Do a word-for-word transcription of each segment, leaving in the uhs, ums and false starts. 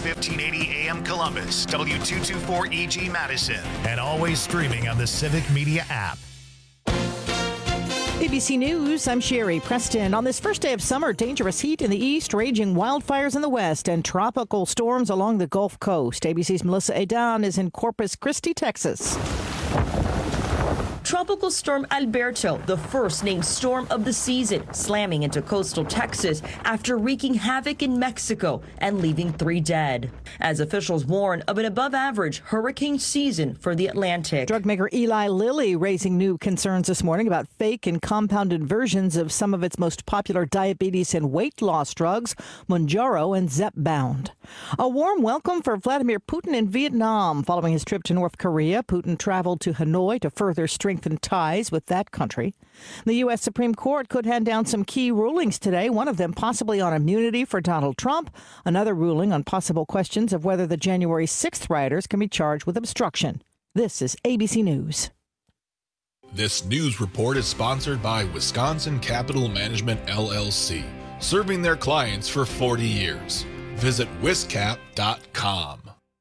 fifteen eighty A M Columbus, W two twenty-four E G Madison, and always streaming on the Civic Media app. A B C News, I'm Sherry Preston. On this first day of summer, dangerous heat in the east, raging wildfires in the west, and tropical storms along the Gulf Coast. A B C's Melissa Adan is in Corpus Christi, Texas. Tropical Storm Alberto, the first named storm of the season, slamming into coastal Texas after wreaking havoc in Mexico and leaving three dead. As officials warn of an above-average hurricane season for the Atlantic. Drug maker Eli Lilly raising new concerns this morning about fake and compounded versions of some of its most popular diabetes and weight loss drugs, Mounjaro and Zepbound. A warm welcome for Vladimir Putin in Vietnam. Following his trip to North Korea, Putin traveled to Hanoi to further strengthen ties with that country. The U S Supreme Court could hand down some key rulings today, one of them possibly on immunity for Donald Trump, another ruling on possible questions of whether the January sixth rioters can be charged with obstruction. This is A B C News. This news report is sponsored by Wisconsin Capital Management, L L C, serving their clients for forty years. Visit wiscap dot com.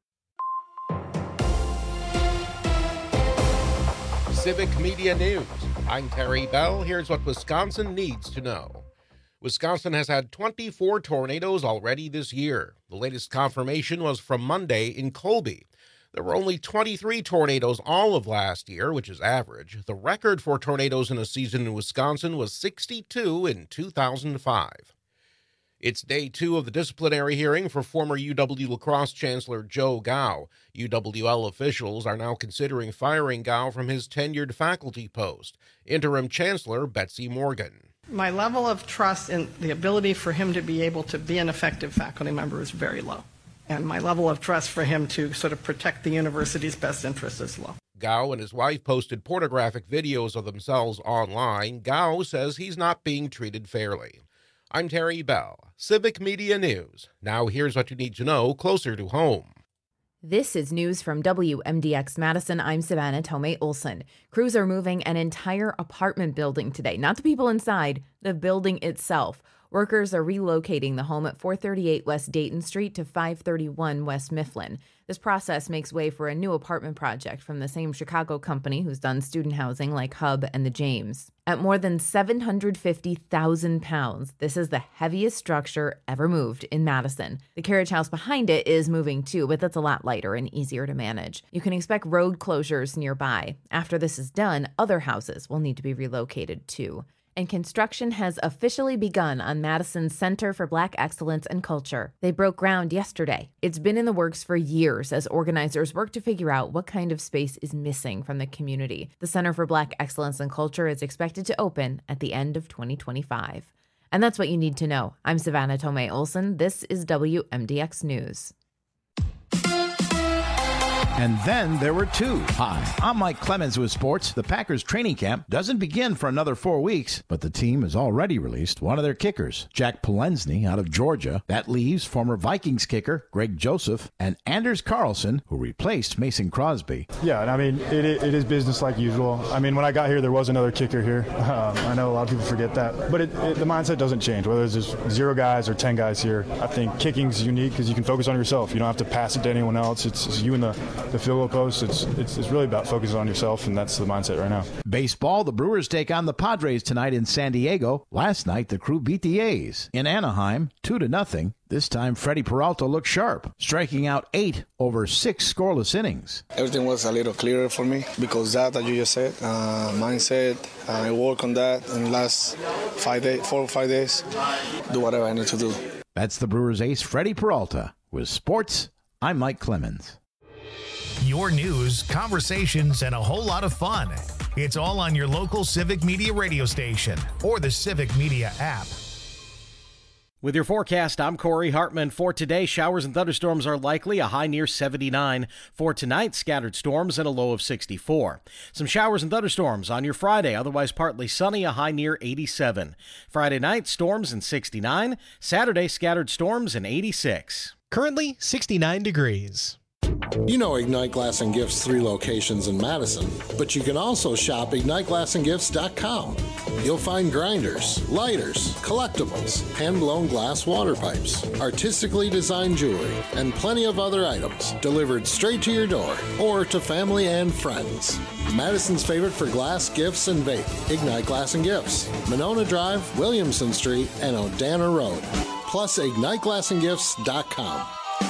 Civic Media News. I'm Terry Bell. Here's what Wisconsin needs to know. Wisconsin has had twenty-four tornadoes already this year. The latest confirmation was from Monday in Colby. There were only twenty-three tornadoes all of last year, which is average. The record for tornadoes in a season in Wisconsin was sixty-two in two thousand five. It's day two of the disciplinary hearing for former U W-La Crosse Chancellor Joe Gao. U W L officials are now considering firing Gao from his tenured faculty post. Interim Chancellor Betsy Morgan. My level of trust in the ability for him to be able to be an effective faculty member is very low. And my level of trust for him to sort of protect the university's best interests is low. Gao and his wife posted pornographic videos of themselves online. Gao says he's not being treated fairly. I'm Terry Bell, Civic Media News. Now here's what you need to know closer to home. This is news from W M D X Madison. I'm Savannah Tomei Olson. Crews are moving an entire apartment building today. Not the people inside, the building itself. Workers are relocating the home at four thirty-eight West Dayton Street to five thirty-one West Mifflin. This process makes way for a new apartment project from the same Chicago company who's done student housing like Hub and the James. At more than seven hundred fifty thousand pounds, this is the heaviest structure ever moved in Madison. The carriage house behind it is moving too, but that's a lot lighter and easier to manage. You can expect road closures nearby. After this is done, other houses will need to be relocated too. And construction has officially begun on Madison's Center for Black Excellence and Culture. They broke ground yesterday. It's been in the works for years as organizers work to figure out what kind of space is missing from the community. The Center for Black Excellence and Culture is expected to open at the end of twenty twenty-five. And that's what you need to know. I'm Savannah Tomei Olson. This is W M D X News. And then there were two. Hi, I'm Mike Clemens with sports. The Packers training camp doesn't begin for another four weeks, but the team has already released one of their kickers, Jack Polensny out of Georgia. That leaves former Vikings kicker Greg Joseph and Anders Carlson, who replaced Mason Crosby. Yeah, I mean, it, it is business like usual. I mean, when I got here, there was another kicker here. Um, I know a lot of people forget that, but it, it, the mindset doesn't change. Whether there's zero guys or ten guys here, I think kicking's unique because you can focus on yourself. You don't have to pass it to anyone else. It's, it's you and the the field goal post. It's, it's it's really about focusing on yourself, and that's the mindset right now. Baseball, the Brewers take on the Padres tonight in San Diego. Last night, the Crew beat the A's in Anaheim, two to nothing. This time, Freddie Peralta looked sharp, striking out eight over six scoreless innings. Everything was a little clearer for me because that, that you just said, uh, mindset, I work on that in the last five days, four or five days, do whatever I need to do. That's the Brewers ace, Freddie Peralta. With sports, I'm Mike Clemens. Your news, conversations, and a whole lot of fun. It's all on your local Civic Media radio station or the Civic Media app. With your forecast, I'm Corey Hartman. For today, showers and thunderstorms are likely, a high near seventy-nine. For tonight, scattered storms and a low of sixty-four. Some showers and thunderstorms on your Friday, otherwise partly sunny, a high near eighty-seven. Friday night, storms and sixty-nine. Saturday, scattered storms and eighty-six. Currently, sixty-nine degrees. You know Ignite Glass and Gifts' three locations in Madison, but you can also shop ignite glass and gifts dot com. You'll find grinders, lighters, collectibles, hand-blown glass water pipes, artistically designed jewelry, and plenty of other items delivered straight to your door or to family and friends. Madison's favorite for glass, gifts, and vape, Ignite Glass and Gifts, Monona Drive, Williamson Street, and Odana Road. Plus, ignite glass and gifts dot com.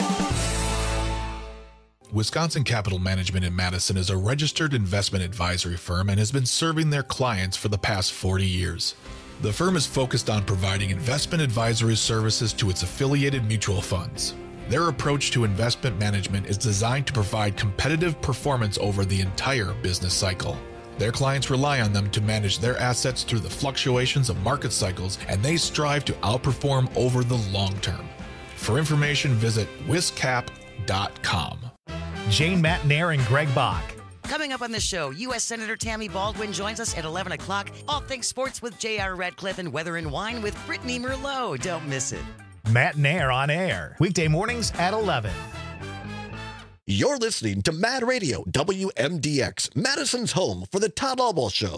Wisconsin Capital Management in Madison is a registered investment advisory firm and has been serving their clients for the past forty years. The firm is focused on providing investment advisory services to its affiliated mutual funds. Their approach to investment management is designed to provide competitive performance over the entire business cycle. Their clients rely on them to manage their assets through the fluctuations of market cycles, and they strive to outperform over the long term. For information, visit wiscap dot com. Jane Matnair and Greg Bach. Coming up on the show, U S Senator Tammy Baldwin joins us at eleven o'clock. All things sports with J R Radcliffe and Weather and Wine with Brittany Merlot. Don't miss it. Matnair on air, weekday mornings at eleven. You're listening to Mad Radio, W M D X, Madison's home for the Todd Albaugh Show.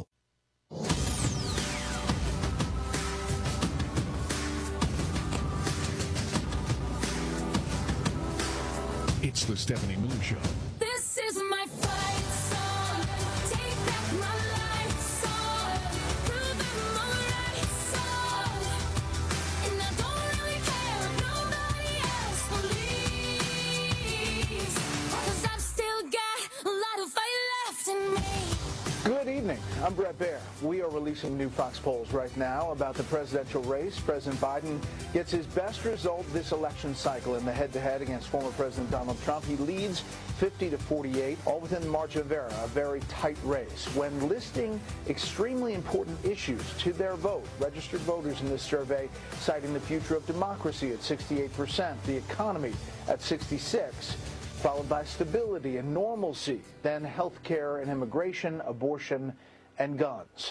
It's the Stephanie Miller Show. This is my fight song. Take back my life song. Prove I'm alright song. And I don't really care if nobody else believes. 'Cause I've still got a lot of fight left in me. Good evening. I'm Brett Baer. We are releasing new Fox polls right now about the presidential race. President Biden gets his best result this election cycle in the head-to-head against former President Donald Trump. He leads fifty to forty-eight, all within the margin of error, a very tight race. When listing extremely important issues to their vote, registered voters in this survey citing the future of democracy at sixty-eight percent, the economy at sixty-six, followed by stability and normalcy, then health care and immigration, abortion, and guns.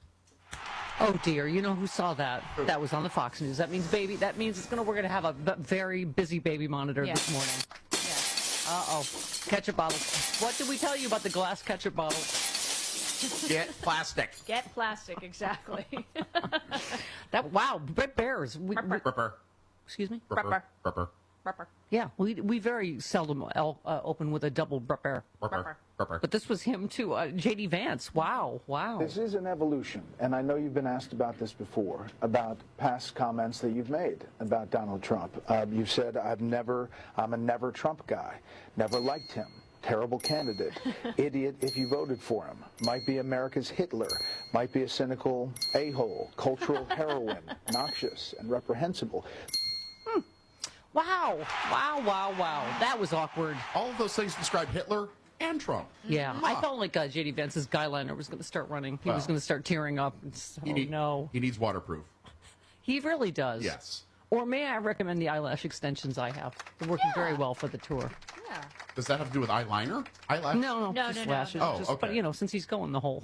Oh dear, you know who saw that? That was on the Fox News. That means baby, that means it's gonna, we're gonna have a b- very busy baby monitor Yeah. this morning. Yeah. Uh-oh. Ketchup bottles. What did we tell you about the glass ketchup bottles? Get plastic. Get plastic, exactly. That, wow, Brett Bears. We, we, Ripper. excuse me? Ripper. Ripper. Yeah, we we very seldom uh, open with a double Brepper. Ripper. Ripper. But this was him too. Uh, J D Vance. Wow, wow. This is an evolution, and I know you've been asked about this before, about past comments that you've made about Donald Trump. Uh, you've said, I've never, I'm a never Trump guy, never liked him. Terrible candidate, idiot if you voted for him, might be America's Hitler, might be a cynical a-hole, cultural heroine, noxious and reprehensible. Hmm. Wow, wow, wow, wow. That was awkward. All of those things describe Hitler and Trump. Yeah, Huh. I felt like uh, J D Vance's guyliner was going to start running. He Well, was going to start tearing up. It's, oh, He need- no. He needs waterproof. He really does. Yes. Or may I recommend the eyelash extensions I have? They're working very well for the tour. Yeah. Does that have to do with eyeliner? Eyelash? No, no, No, just no, no, lashes. no. Oh, Just- okay. But, you know, since he's going the whole.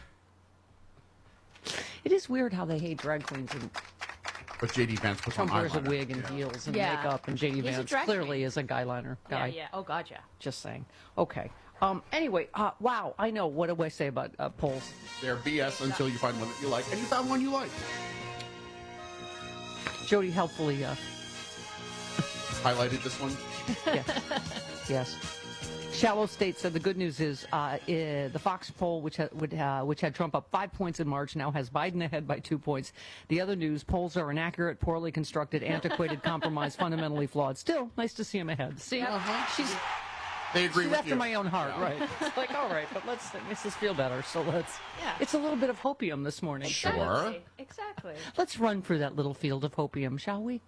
It is weird how they hate drag queens, and But J D Vance puts on Trump wears a eyeliner. wig and Yeah. heels and Yeah. makeup, and J D He's a Vance drag clearly queen. is a guyliner guy. Yeah, yeah. Oh, God, yeah. Just saying. Okay. Um. Anyway, uh, wow, I know. What do I say about uh, polls? They're B S until you find one that you like, and you found one you like. Jody helpfully uh, Highlighted this one. Yes. Shallow State said the good news is uh, uh, the Fox poll, which, ha- would, uh, which had Trump up five points in March, now has Biden ahead by two points. The other news, polls are inaccurate, poorly constructed, antiquated, compromised, fundamentally flawed. Still, nice to see him ahead. See, Uh-huh. she's, They agree she's with after you. my own heart, Yeah. right? It's like, all right, but let's, it makes us feel better, so let's. Yeah. It's a little bit of hopium this morning. Sure. Exactly. Exactly. Let's run through that little field of hopium, shall we?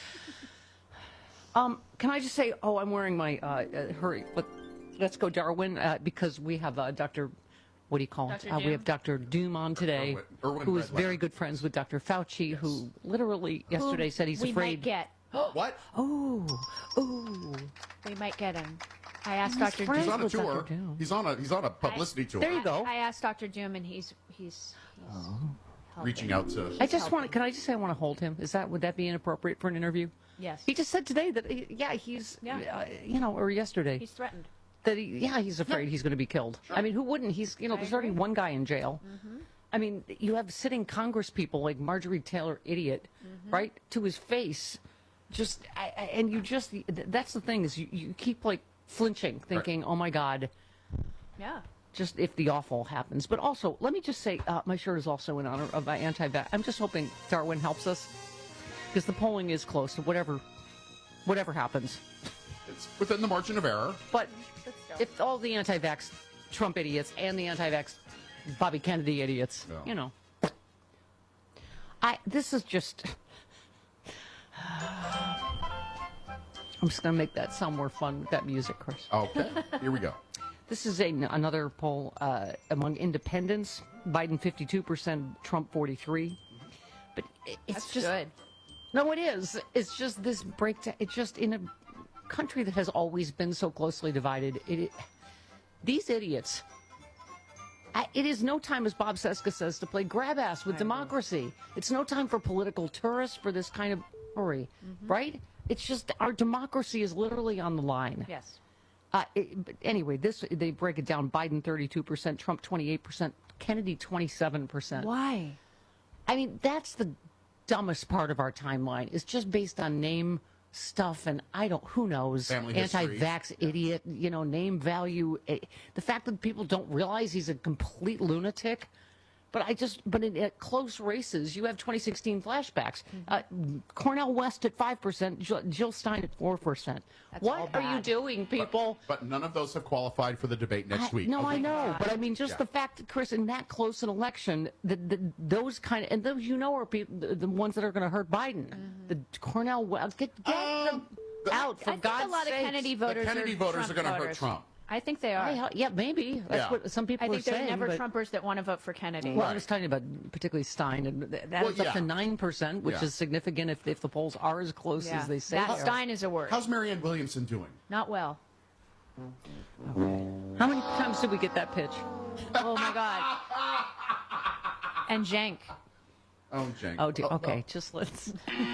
Um, can I just say, oh, I'm wearing my, uh, uh, hurry, but let's go Darwin, uh, because we have uh, Doctor What do you call it? Doctor Uh, we Doom? have Doctor Doom on today, Irwin- Irwin who is Redletter. very good friends with Doctor Fauci, who literally yesterday Who said he's we afraid. might get. What? Oh, oh. We might get him. I asked He's Doctor friends He's on a with tour. Doctor Doom. He's on a he's on a publicity tour. There you go. I asked Doctor Doom, and he's he's. he's Oh. reaching out to. I just want. Can I just say I want to hold him? Is that would that be inappropriate for an interview? Yes. He just said today that he, yeah he's Yeah. Uh, you know or yesterday He's threatened. that he yeah he's afraid he's going to be killed. I mean, who wouldn't? He's you know I there's already agree. one guy in jail. Mm-hmm. I mean, you have sitting Congress people like Marjorie Taylor, idiot, Mm-hmm. right to his face. Just I, I, and you just th- that's the thing is you, you keep like flinching, thinking, oh my God. Yeah. Just if the awful happens. But also, let me just say, uh, my shirt is also in honor of my anti-vax. I'm just hoping Darwin helps us because the polling is close to whatever, whatever happens. It's within the margin of error. But if all the anti-vax Trump idiots and the anti-vax Bobby Kennedy idiots, Yeah. you know, I this is just. I'm just gonna make that sound more fun with that music, Chris. Okay, here we go. This is a, another poll uh, among independents. Biden fifty-two percent, Trump forty-three. But it- it's That's just good. No, it is. It's just this breakdown. It's just in a country that has always been so closely divided. It, it these idiots. I, it is no time, as Bob Seska says, to play grab ass with democracy. It's no time for political tourists for this kind of story, Mm-hmm. right? It's just our democracy is literally on the line. Yes. Uh, it, but anyway, this they break it down. Biden thirty-two percent, Trump twenty-eight percent, Kennedy twenty-seven percent. Why? I mean, that's the dumbest part of our timeline. It's just based on name stuff, and I don't. Who knows? Family history. Anti-vax idiot. You know, name value. eh, The fact that people don't realize he's a complete lunatic. But I just, but in at close races, you have twenty sixteen flashbacks. Uh, Cornell West at five percent, Jill, Jill Stein at four percent. What all are you bad. doing, people? But none of those have qualified for the debate next I- week. No, I Okay. know, but I mean, just Yeah. the fact that Chris, in that close an election, the, the, those kind of, and those you know are people, the, the ones that are going to hurt Biden. The Cornell, well, get, get them out for I think God's a lot sakes. of Kennedy voters. The Kennedy are voters Trump are going to hurt voters. Trump. I think they are. I, yeah, maybe that's Yeah. what some people I think are there's saying. never but- Trumpers that want to vote for Kennedy. Well, I was talking about particularly Stein, and th- that Well, is up to yeah. nine percent, which Yeah. is significant if, if the polls are as close Yeah. as they say. That they are. Stein is a word. How's Marianne Williamson doing? Not well. How many times did we get that pitch? Oh my God. And Jank. Oh, Jane. Oh, dear. Okay, just let's.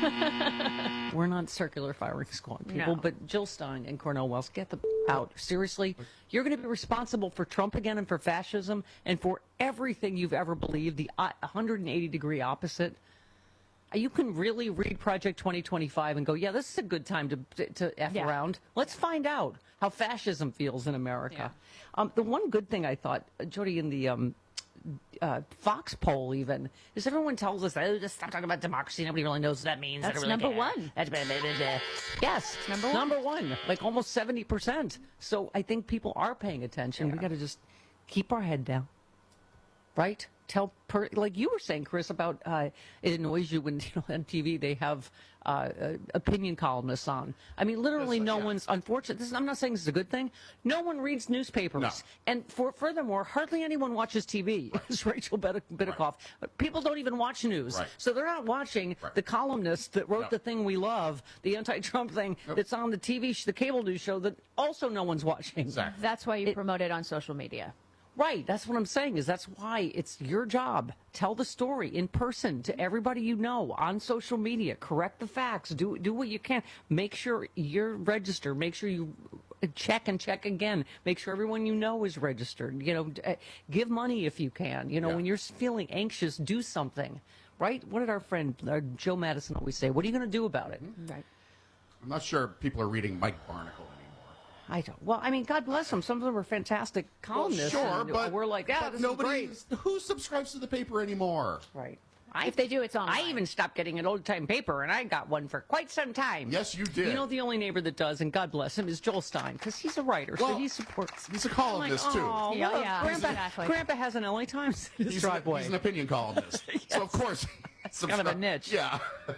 We're not circular firing squad people, No. but Jill Stein and Cornell Wells, get them out. Seriously, you're going to be responsible for Trump again and for fascism and for everything you've ever believed, the uh, one hundred eighty degree opposite. Uh, You can really read Project twenty twenty-five and go, yeah, this is a good time to to, to F Yeah. around. Let's find out how fascism feels in America. Um, the one good thing I thought, uh, Jody, in the um, uh, Fox poll even, is everyone tells us, oh, just stop talking about democracy. Nobody really knows what that means. I That's don't really number care." one. That's blah, blah, blah, blah. Yes, Number one. Number one, like almost seventy percent. So I think people are paying attention. We got to just keep our head down, right? Tell, per, like you were saying, Chris, about uh, it annoys you when, you know, on T V they have uh, uh, opinion columnists on. I mean, literally, no one's. Unfortunate. This is, I'm not saying this is a good thing. No one reads newspapers, No. and for furthermore, hardly anyone watches T V. As Rachel Bit- Bitterkoff, people don't even watch news, Right. so they're not watching Right. the columnist that wrote No. the thing we love, the anti-Trump thing that's on the T V, sh- the cable news show that also no one's watching. Exactly. That's why you promote it on social media. Right. That's what I'm saying. Is that's why it's your job. Tell the story in person to everybody you know on social media. Correct the facts. Do do what you can. Make sure you're registered. Make sure you check and check again. Make sure everyone you know is registered. You know, d- uh, give money if you can. You know, Yeah. when you're feeling anxious, do something. Right. What did our friend uh, Joe Madison always say? What are you going to do about it? Right. I'm not sure people are reading Mike Barnacle anymore. I don't. Well, I mean, God bless them. Some of them are fantastic columnists. sure, and but we're like, yeah, but this nobody. is great. Who subscribes to the paper anymore? Right. If they do, it's online. I even stopped getting an old time paper, and I got one for quite some time. Yes, you did. You know, the only neighbor that does, and God bless him, is Joel Stein, because he's a writer, so Well, he supports. He's a I'm columnist like, too. Oh, Yeah, look, yeah, Grandpa, exactly. Grandpa has an L A Times in his He's, driveway. an, he's an opinion columnist. So of course, It's kind of a niche. Yeah.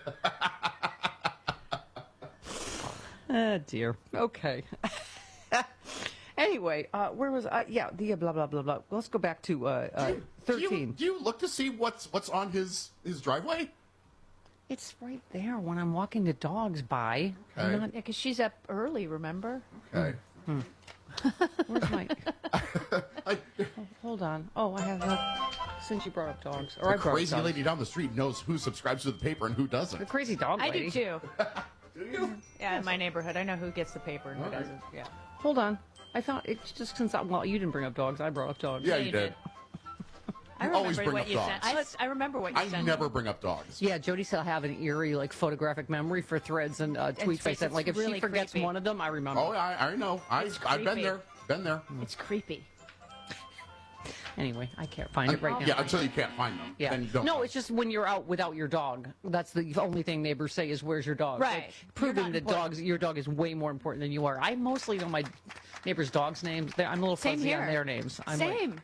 Oh, dear. Okay. Anyway, uh, where was I? Yeah, the uh, blah, blah, blah, blah. Let's go back to uh, uh, Do thirteen. you, do you look to see what's what's on his his driveway? It's right there when I'm walking the dogs by. I'm Okay. not- Yeah, because she's up early, remember? Okay. Where's my... I, hold on. Oh, I have a, since you brought up dogs. Or The I brought crazy up dogs. lady down the street knows who subscribes to the paper and who doesn't. The crazy dog I lady. do too. Do you? Yeah, in my neighborhood, I know who gets the paper and who All right. doesn't. Yeah. Hold on. I thought it's just since I, well, you didn't bring up dogs. I brought up dogs. Yeah, you you did. I You always remember bring what up you dogs. sent. I, s- I remember what you I sent. never bring up dogs. Yeah, Jody said I have an eerie, like, photographic memory for threads and uh, tweets I tweets, sent. Like, if it's she really forgets creepy. one of them, I remember. Oh, I, I know. I, It's I've been creepy. there. Been there. It's creepy. Anyway, I can't find it right now. Yeah, until you can't find them. Yeah. Then you don't No, find it's just when you're out without your dog. That's the only thing neighbors say is, "Where's your dog?" Right. Like, proving not that important. dogs, your dog is way more important than you are. I mostly know my neighbors' dogs' names. They're- I'm a little Same fuzzy on here. their names. I'm like, Same.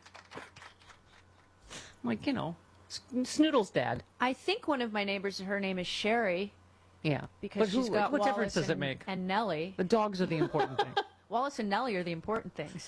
like, you know, Snoodle's dad. I think one of my neighbors, her name is Sherry, Yeah. because but who, she's got what Wallace difference does and, it make? and Nellie. The dogs are the important thing. Wallace and Nellie are the important things.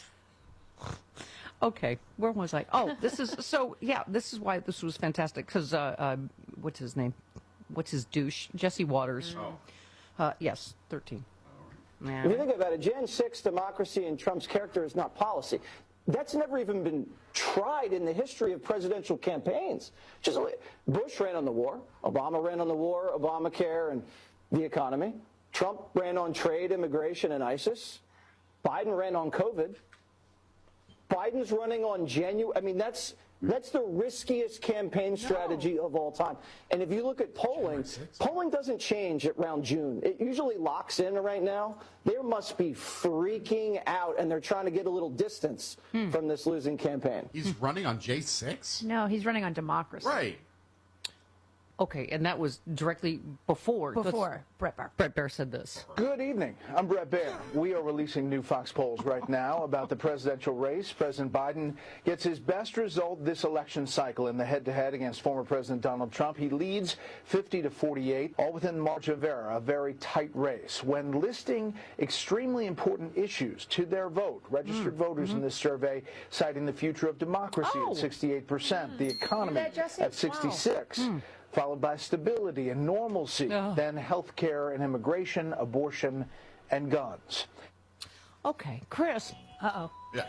Okay, where was I? Oh, this is so. Yeah, this is why this was fantastic. Because uh, uh, what's his name? What's his douche? Jesse Waters. Oh. Uh, yes, thirteen. If you think about it, Jan six democracy and Trump's character is not policy. That's never even been tried in the history of presidential campaigns. Just Bush ran on the war, Obama ran on the war, Obamacare and the economy. Trump ran on trade, immigration, and ISIS. Biden ran on COVID. Biden's running on genuine. I mean, that's that's the riskiest campaign strategy of all time. And if you look at polling, polling doesn't change around June. It usually locks in right now. They must be freaking out, and they're trying to get a little distance from this losing campaign. He's running on J six? No, he's running on democracy. Right. Okay, and that was directly before. Before Brett Baer. Brett Baer said this. Good evening. I'm Brett Baer. We are releasing new Fox polls right now about the presidential race. President Biden gets his best result this election cycle in the head-to-head against former President Donald Trump. He leads fifty to forty-eight, all within margin of error, a very tight race. When listing extremely important issues to their vote, registered voters in this survey citing the future of democracy at sixty-eight percent, the economy that, Jesse? at sixty-six. Followed by stability and normalcy, then health care and immigration, abortion, and guns. Okay, Chris. Uh-oh. Yeah.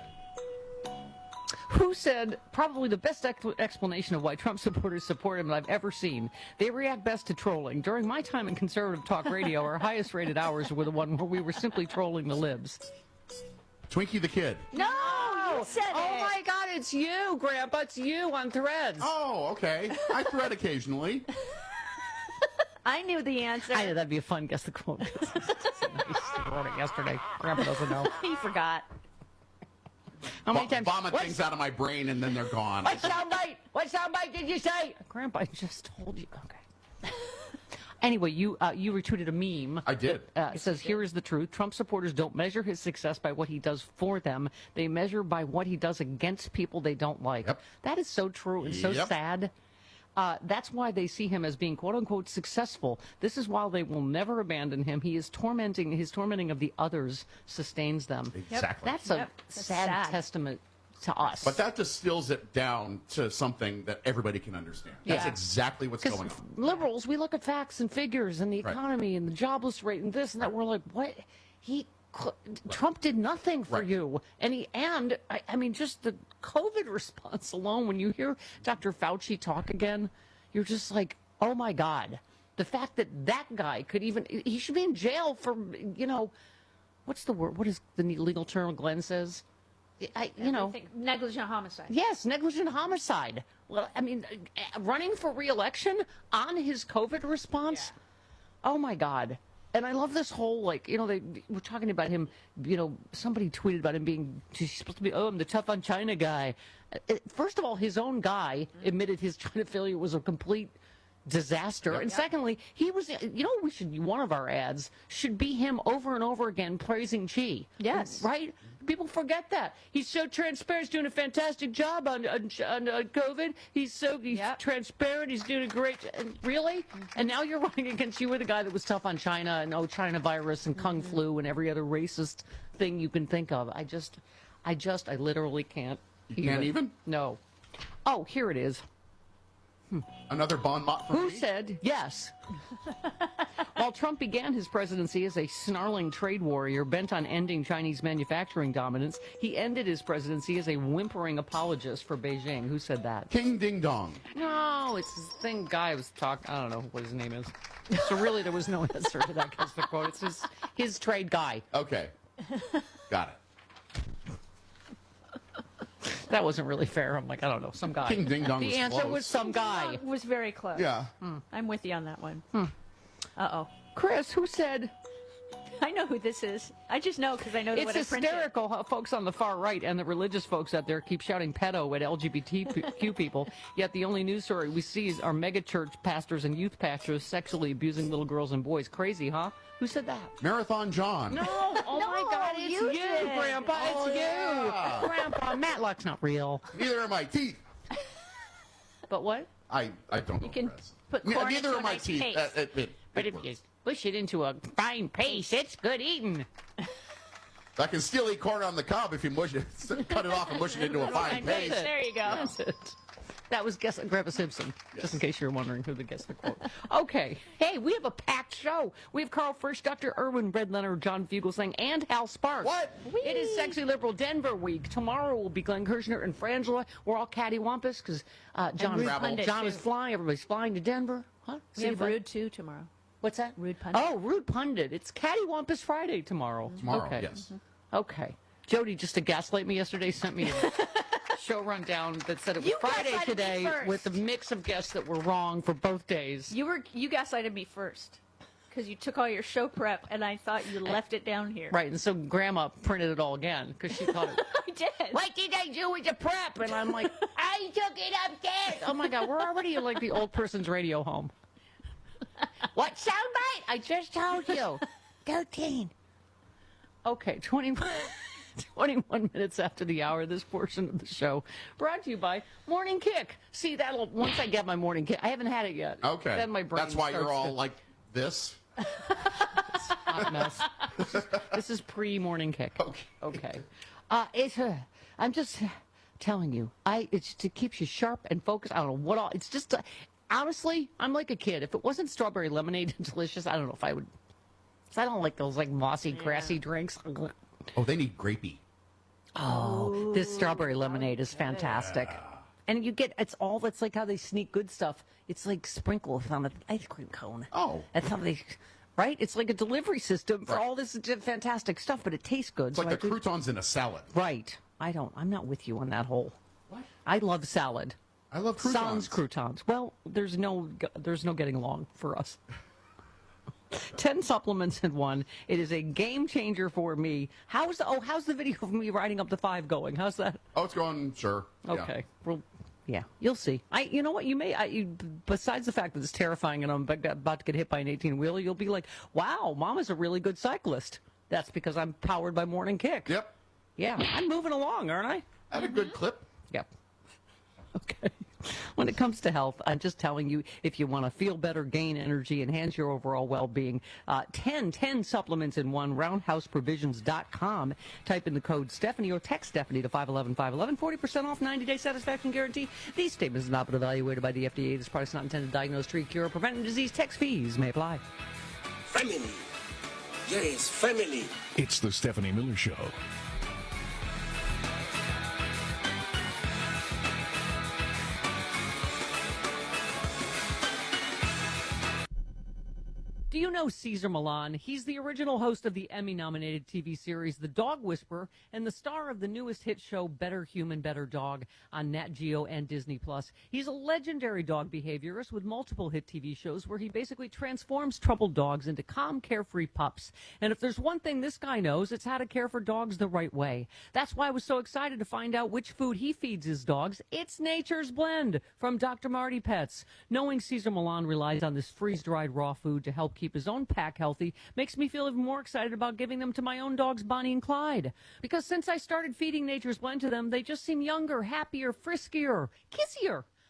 Who said probably the best ex- explanation of why Trump supporters support him that I've ever seen? They react best to trolling. During my time in conservative talk radio, our highest rated hours were the one where we were simply trolling the libs. Twinkie the Kid. No, you said Oh it. my God, it's you, Grandpa. It's you on Threads. Oh, okay. I thread occasionally. I knew the answer. I know that'd be a fun guess the quote. I wrote it yesterday. Grandpa doesn't know. He forgot. How many Vo- times? Vomit What- things out of my brain and then they're gone. What soundbite? What soundbite did you say? Grandpa, I just told you. Okay. Anyway, you uh, you retweeted a meme. I did. Uh, it says, "Here is the truth. Trump supporters don't measure his success by what he does for them. They measure by what he does against people they don't like." Yep. That is so true and so Yep. sad. Uh, that's why they see him as being "quote unquote" successful. This is why they will never abandon him. He is tormenting. His tormenting of the others sustains them. Exactly. That's a Yep. That's sad, sad. testament to us. But that distills it down to something that everybody can understand. That's Yeah. exactly what's 'Cause going on. liberals, we look at facts and figures and the Right. economy and the jobless rate and this and that. We're like, what? He, Trump did nothing for Right. you, and he and I, I mean, just the COVID response alone. When you hear Doctor Fauci talk again, you're just like, oh my God, the fact that that guy could even he should be in jail for you know, what's the word? What is the legal term? Glenn says, I you know. Everything- negligent homicide. Yes, negligent homicide. Well, I mean, uh, running for re-election on his COVID response. Oh my God! And I love this whole like you know they were talking about him. You know, somebody tweeted about him being he's supposed to be oh I'm the tough on China guy. Uh, First of all, his own guy admitted his China failure was a complete disaster. Yep. And secondly, he was you know we should one of our ads should be him over and over again praising Xi. Yes. Right? People forget that. He's so transparent. He's doing a fantastic job on on, on, on COVID. He's so he's Yep. transparent. He's doing a great. And really? And now you're running against you with a guy that was tough on China and oh China virus and Kung flu and every other racist thing you can think of. I just, I just, I literally can't. You can't even? No. Oh, here it is. Another bon mot for Who me? said yes? While Trump began his presidency as a snarling trade warrior bent on ending Chinese manufacturing dominance, he ended his presidency as a whimpering apologist for Beijing. Who said that? King Ding Dong. No, it's this thing guy was talking. I don't know what his name is. So really, there was no answer to that guess the quote. It's his, his trade guy. Okay. Got it. That wasn't really fair. I'm like, I don't know, some guy. King Ding Dong The was answer close. was some guy. Was very close. Yeah. Hmm. I'm with you on that one. Hmm. Uh-oh. Chris, who said? I know who this is. I just know because I know It's what I printed. hysterical how folks on the far right and the religious folks out there keep shouting pedo at L G B T Q people, yet the only news story we see is our megachurch pastors and youth pastors sexually abusing little girls and boys. Crazy, huh? Who said that? Marathon John. No, oh No, my God, it's you you, did. Grandpa, it's Oh, you. yeah. Grandpa, Matlock's not real. Neither are my teeth. But what? I, I don't know. You can the rest. put Ne- corn Neither into are a my nice teeth. paste. Uh, it- it- But it if works. you push it into a fine paste, it's good eating. I can still eat corn on the cob if you mush it, cut it off and mush it into a fine That's paste. it. There you go. That's it. That was Guess Grandpa Simpson, just in case you're wondering who the guess the quote. Okay. Hey, we have a packed show. We have Carl Frisch, Doctor Irwin, Red Leonard, John Fugelsang, and Hal Sparks. What? It is Sexy Liberal Denver week. Tomorrow will be Glenn Kirshner and Frangela. We're all cattywampus because uh, John, Rude Pundit, John too. is flying. Everybody's flying to Denver. Huh? We have City Rude too tomorrow. What's that? Rude Pundit. Oh, Rude Pundit. It's Cattywampus Friday tomorrow. Tomorrow, okay. yes. Okay. Jody, just to gaslight me yesterday, sent me a show rundown that said it was You Friday gaslighted me today first. with a mix of guests that were wrong for both days. You were you gaslighted me first because you took all your show prep and I thought you left it down here. Right, and so Grandma printed it all again because she thought it. I did. What did I do with the prep? And I'm like, I took it upstairs. Oh my God, we're already in like the old person's radio home. What soundbite? I just told you. thirteen. Okay, twenty, twenty-one minutes after the hour, this portion of the show brought to you by Morning Kick. See, that'll, once I get my Morning Kick, I haven't had it yet. Okay. Then my brain That's why you're starts all to- like this. hot mess. This is, this is pre-Morning Kick. Okay. Okay. Uh, it's, uh, I'm just uh, telling you, I it's it keeps you sharp and focused. I don't know what all. It's just, uh, honestly, I'm like a kid. If it wasn't strawberry lemonade and delicious, I don't know if I would. 'Cause I don't like those like mossy, grassy drinks. Oh, they need grapey. Oh, this strawberry lemonade is fantastic. And you get, it's all, that's like how they sneak good stuff. It's like sprinkles on an ice cream cone. Oh. That's how they, right? It's like a delivery system for Right. all this fantastic stuff, but it tastes good. It's like so the I do- croutons in a salad. Right. I don't, I'm not with you on that whole. What? I love salad. I love croutons. Sans croutons. Well, there's no, there's no getting along for us. Ten supplements in one. It is a game changer for me. How's the, oh, how's the video of me riding up to five going? How's that? Oh, it's going, sure. Yeah. Okay. Well, yeah, you'll see. I, you know what? You may. I, you, besides the fact that it's terrifying and I'm ab- about to get hit by an eighteen wheeler, you'll be like, "Wow, Mama's a really good cyclist." That's because I'm powered by Morning Kick. Yep. Yeah, I'm moving along, aren't I? Had a good clip. Yep. Okay. When it comes to health, I'm just telling you, if you want to feel better, gain energy, enhance your overall well-being, uh, ten, ten supplements in one, roundhouse provisions dot com. Type in the code Stephanie or text Stephanie to five eleven five eleven, forty percent off, ninety-day satisfaction guarantee. These statements have not been evaluated by the F D A. This product is not intended to diagnose, treat, cure, or prevent disease. Tax fees may apply. Family. Yes, family. It's the Stephanie Miller Show. Do you know Cesar Millan? He's the original host of the Emmy-nominated T V series The Dog Whisperer and the star of the newest hit show Better Human, Better Dog on Nat Geo and Disney Plus. He's a legendary dog behaviorist with multiple hit T V shows where he basically transforms troubled dogs into calm, carefree pups. And if there's one thing this guy knows, it's how to care for dogs the right way. That's why I was so excited to find out which food he feeds his dogs. It's Nature's Blend from Doctor Marty Pets. Knowing Cesar Millan relies on this freeze-dried raw food to help keep his own pack healthy makes me feel even more excited about giving them to my own dogs, Bonnie and Clyde. Because since I started feeding Nature's Blend to them, they just seem younger, happier, friskier, kissier.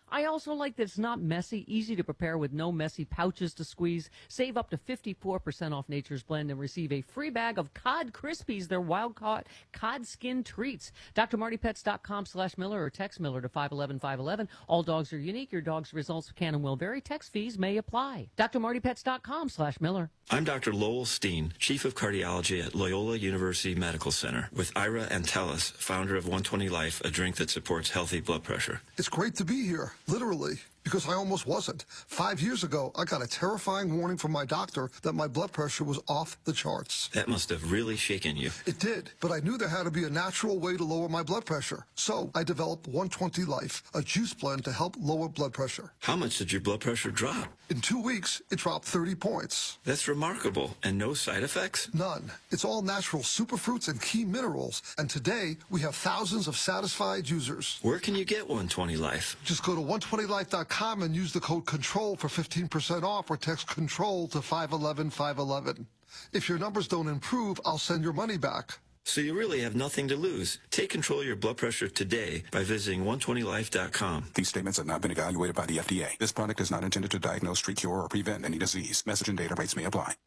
I also like that it's not messy, easy to prepare with no messy pouches to squeeze. Save up to fifty-four percent off Nature's Blend and receive a free bag of Cod Krispies, their wild caught cod skin treats. D R Marty Pets dot com slash Miller or text Miller to five one one five one one. All dogs are unique. Your dog's results can and will vary. Text fees may apply. D R Marty Pets dot com slash Miller. I'm Doctor Lowell Steen, Chief of Cardiology at Loyola University Medical Center, with Ira Antelis, founder of one twenty Life, a drink that supports healthy blood pressure. It's great to be here, literally, because I almost wasn't. Five years ago, I got a terrifying warning from my doctor that my blood pressure was off the charts. That must have really shaken you. It did, but I knew there had to be a natural way to lower my blood pressure. So I developed one twenty Life, a juice blend to help lower blood pressure. How much did your blood pressure drop? In two weeks, it dropped thirty points. That's remarkable. And no side effects? None. It's all natural superfruits and key minerals. And today, we have thousands of satisfied users. Where can you get one twenty Life? Just go to one twenty life dot com and use the code CONTROL for fifteen percent off, or text CONTROL to five one one five one one. If your numbers don't improve, I'll send your money back. So you really have nothing to lose. Take control of your blood pressure today by visiting one twenty life dot com. These statements have not been evaluated by the F D A. This product is not intended to diagnose, treat, cure, or prevent any disease. Message and data rates may apply.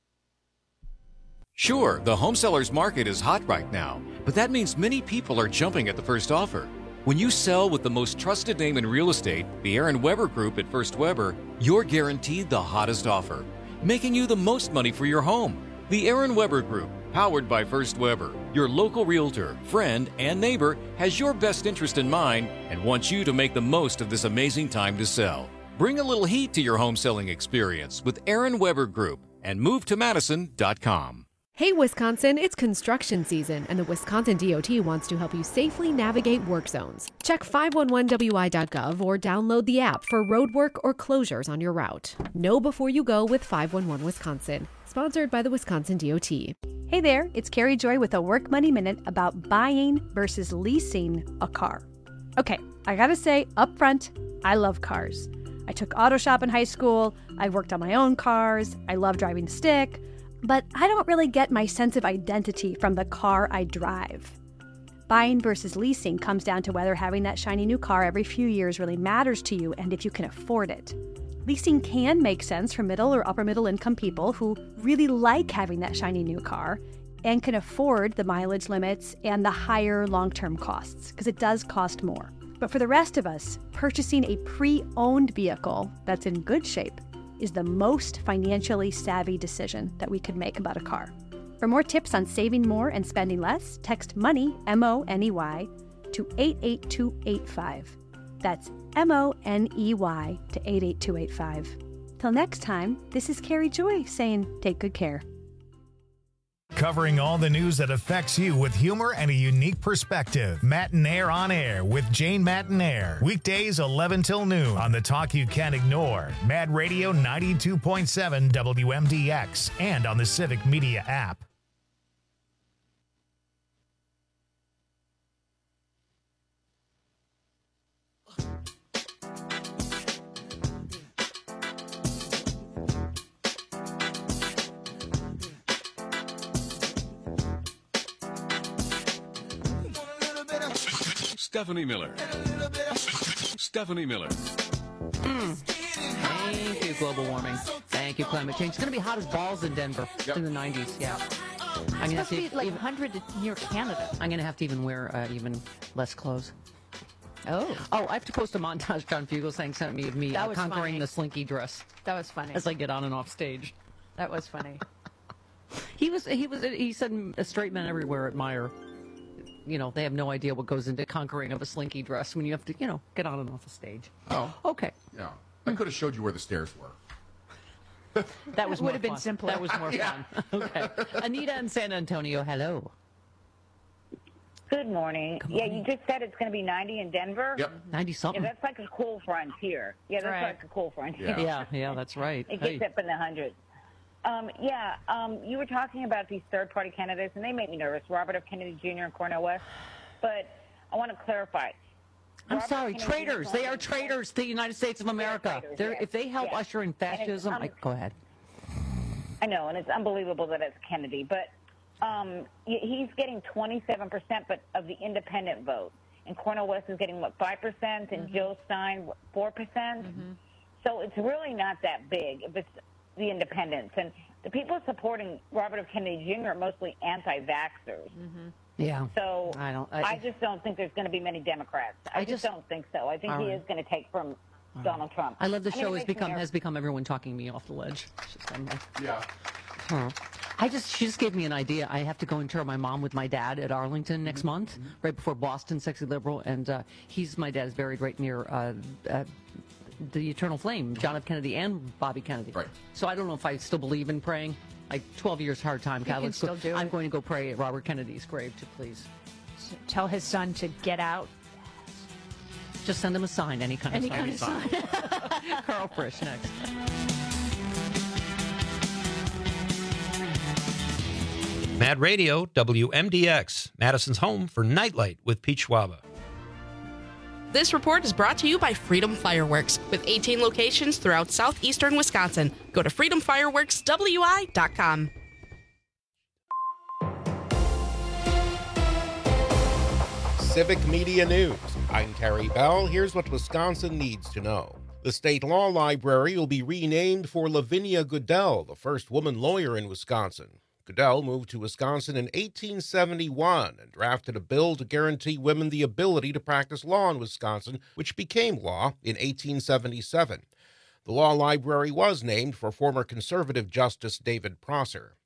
Sure, the home seller's market is hot right now, but that means many people are jumping at the first offer. When you sell with the most trusted name in real estate, the Aaron Weber Group at First Weber, you're guaranteed the hottest offer, making you the most money for your home. The Aaron Weber Group, powered by First Weber, your local realtor, friend, and neighbor, has your best interest in mind and wants you to make the most of this amazing time to sell. Bring a little heat to your home selling experience with Aaron Weber Group and move to madison dot com. Hey Wisconsin, it's construction season, and the Wisconsin D O T wants to help you safely navigate work zones. Check five one one W I dot gov or download the app for road work or closures on your route. Know before you go with five one one Wisconsin, sponsored by the Wisconsin D O T. Hey there, it's Carrie Joy with a Work Money Minute about buying versus leasing a car. Okay, I gotta say up front, I love cars. I took auto shop in high school, I worked on my own cars, I love driving stick, but I don't really get my sense of identity from the car I drive. Buying versus leasing comes down to whether having that shiny new car every few years really matters to you and if you can afford it. Leasing can make sense for middle or upper middle income people who really like having that shiny new car and can afford the mileage limits and the higher long-term costs, because it does cost more. But for the rest of us, purchasing a pre-owned vehicle that's in good shape is the most financially savvy decision that we could make about a car. For more tips on saving more and spending less, text MONEY, M O N E Y, to eight eight two eight five. That's M O N E Y to eight eight two eight five. Till next time, this is Carrie Joy saying take good care. Covering all the news that affects you with humor and a unique perspective. Matinaire on Air with Jane Matinaire. Weekdays eleven till noon on the talk you can't ignore. Mad Radio ninety-two point seven W M D X and on the Civic Media app. Stephanie Miller. Stephanie Miller. Mm. Thank you, global warming. Thank you, climate change. It's going to be hot as balls in Denver Yep. in the nineties. Yeah. I'm It's gonna have supposed to to be like even, one hundred near Canada. I'm going to have to even wear uh, even less clothes. Oh. Oh, I have to post a montage John Fugelsang sent me of me That uh, was conquering funny. the slinky dress That was funny. as I get on and off stage. That was funny. He was he was he said uh, straight men everywhere admire. You know, they have no idea what goes into conquering of a slinky dress when you have to, you know, get on and off the stage. Oh. Okay. Yeah. I could have showed you where the stairs were. That was Would more have been fun. simpler. That was more Yeah. fun. Okay. Anita in San Antonio, hello. Good morning. Yeah, you just said it's going to be ninety in Denver? Yep. ninety something. Yeah, that's like a cool frontier. Yeah, that's Right. like a cool frontier. Yeah. Yeah, yeah, that's right. It Hey. gets up in the hundreds. Um, yeah, um, you were talking about these third-party candidates, and they make me nervous. Robert F. Kennedy Junior and Cornel West. But I want to clarify. I'm Robert sorry, F. Kennedy traitors. Junior They are traitors to the United States of America. traitors, They're, yes. if they help Yes. usher in And it's fascism, un- I, go ahead. I know, and it's unbelievable that it's Kennedy. But um, y- he's getting twenty-seven percent but of the independent vote. and Cornel West is getting, what, five percent, and Jill Stein, what, four percent? So it's really not that big if it's the independents. And the people supporting Robert F. Kennedy Junior are mostly anti-vaxxers. Yeah. So I don't. I, I, just don't think there's going to be many Democrats. I, I just, just- don't think so. I think All he right. is going to take from Donald Trump. I love the I mean, show it has makes me become nervous. has become everyone talking me off the ledge. It's just, I'm like, Yeah. huh. I just she just gave me an idea. I have to go and tour my mom with my dad at Arlington next Mm-hmm. month, right before Boston, Sexy Liberal, and uh, he's my dad's buried right near uh, uh, the Eternal Flame, John F. Kennedy and Bobby Kennedy. Right. So I don't know if I still believe in praying. Like twelve years hard time You can Catholic. still do I'm it. going to go pray at Robert Kennedy's grave to please. Tell his son to get out. Just send him a sign, any kind Any of kind of sign. sign. Carl Frisch next. Mad Radio, W M D X, Madison's home for Nightlight with Pete Schwaba. This report is brought to you by Freedom Fireworks, with eighteen locations throughout southeastern Wisconsin. Go to freedom fireworks w i dot com. Civic Media News. I'm Terry Bell. Here's what Wisconsin needs to know. The State Law Library will be renamed for Lavinia Goodell, the first woman lawyer in Wisconsin. Goodell moved to Wisconsin in eighteen seventy-one and drafted a bill to guarantee women the ability to practice law in Wisconsin, which became law in eighteen seventy-seven. The law library was named for former conservative Justice David Prosser.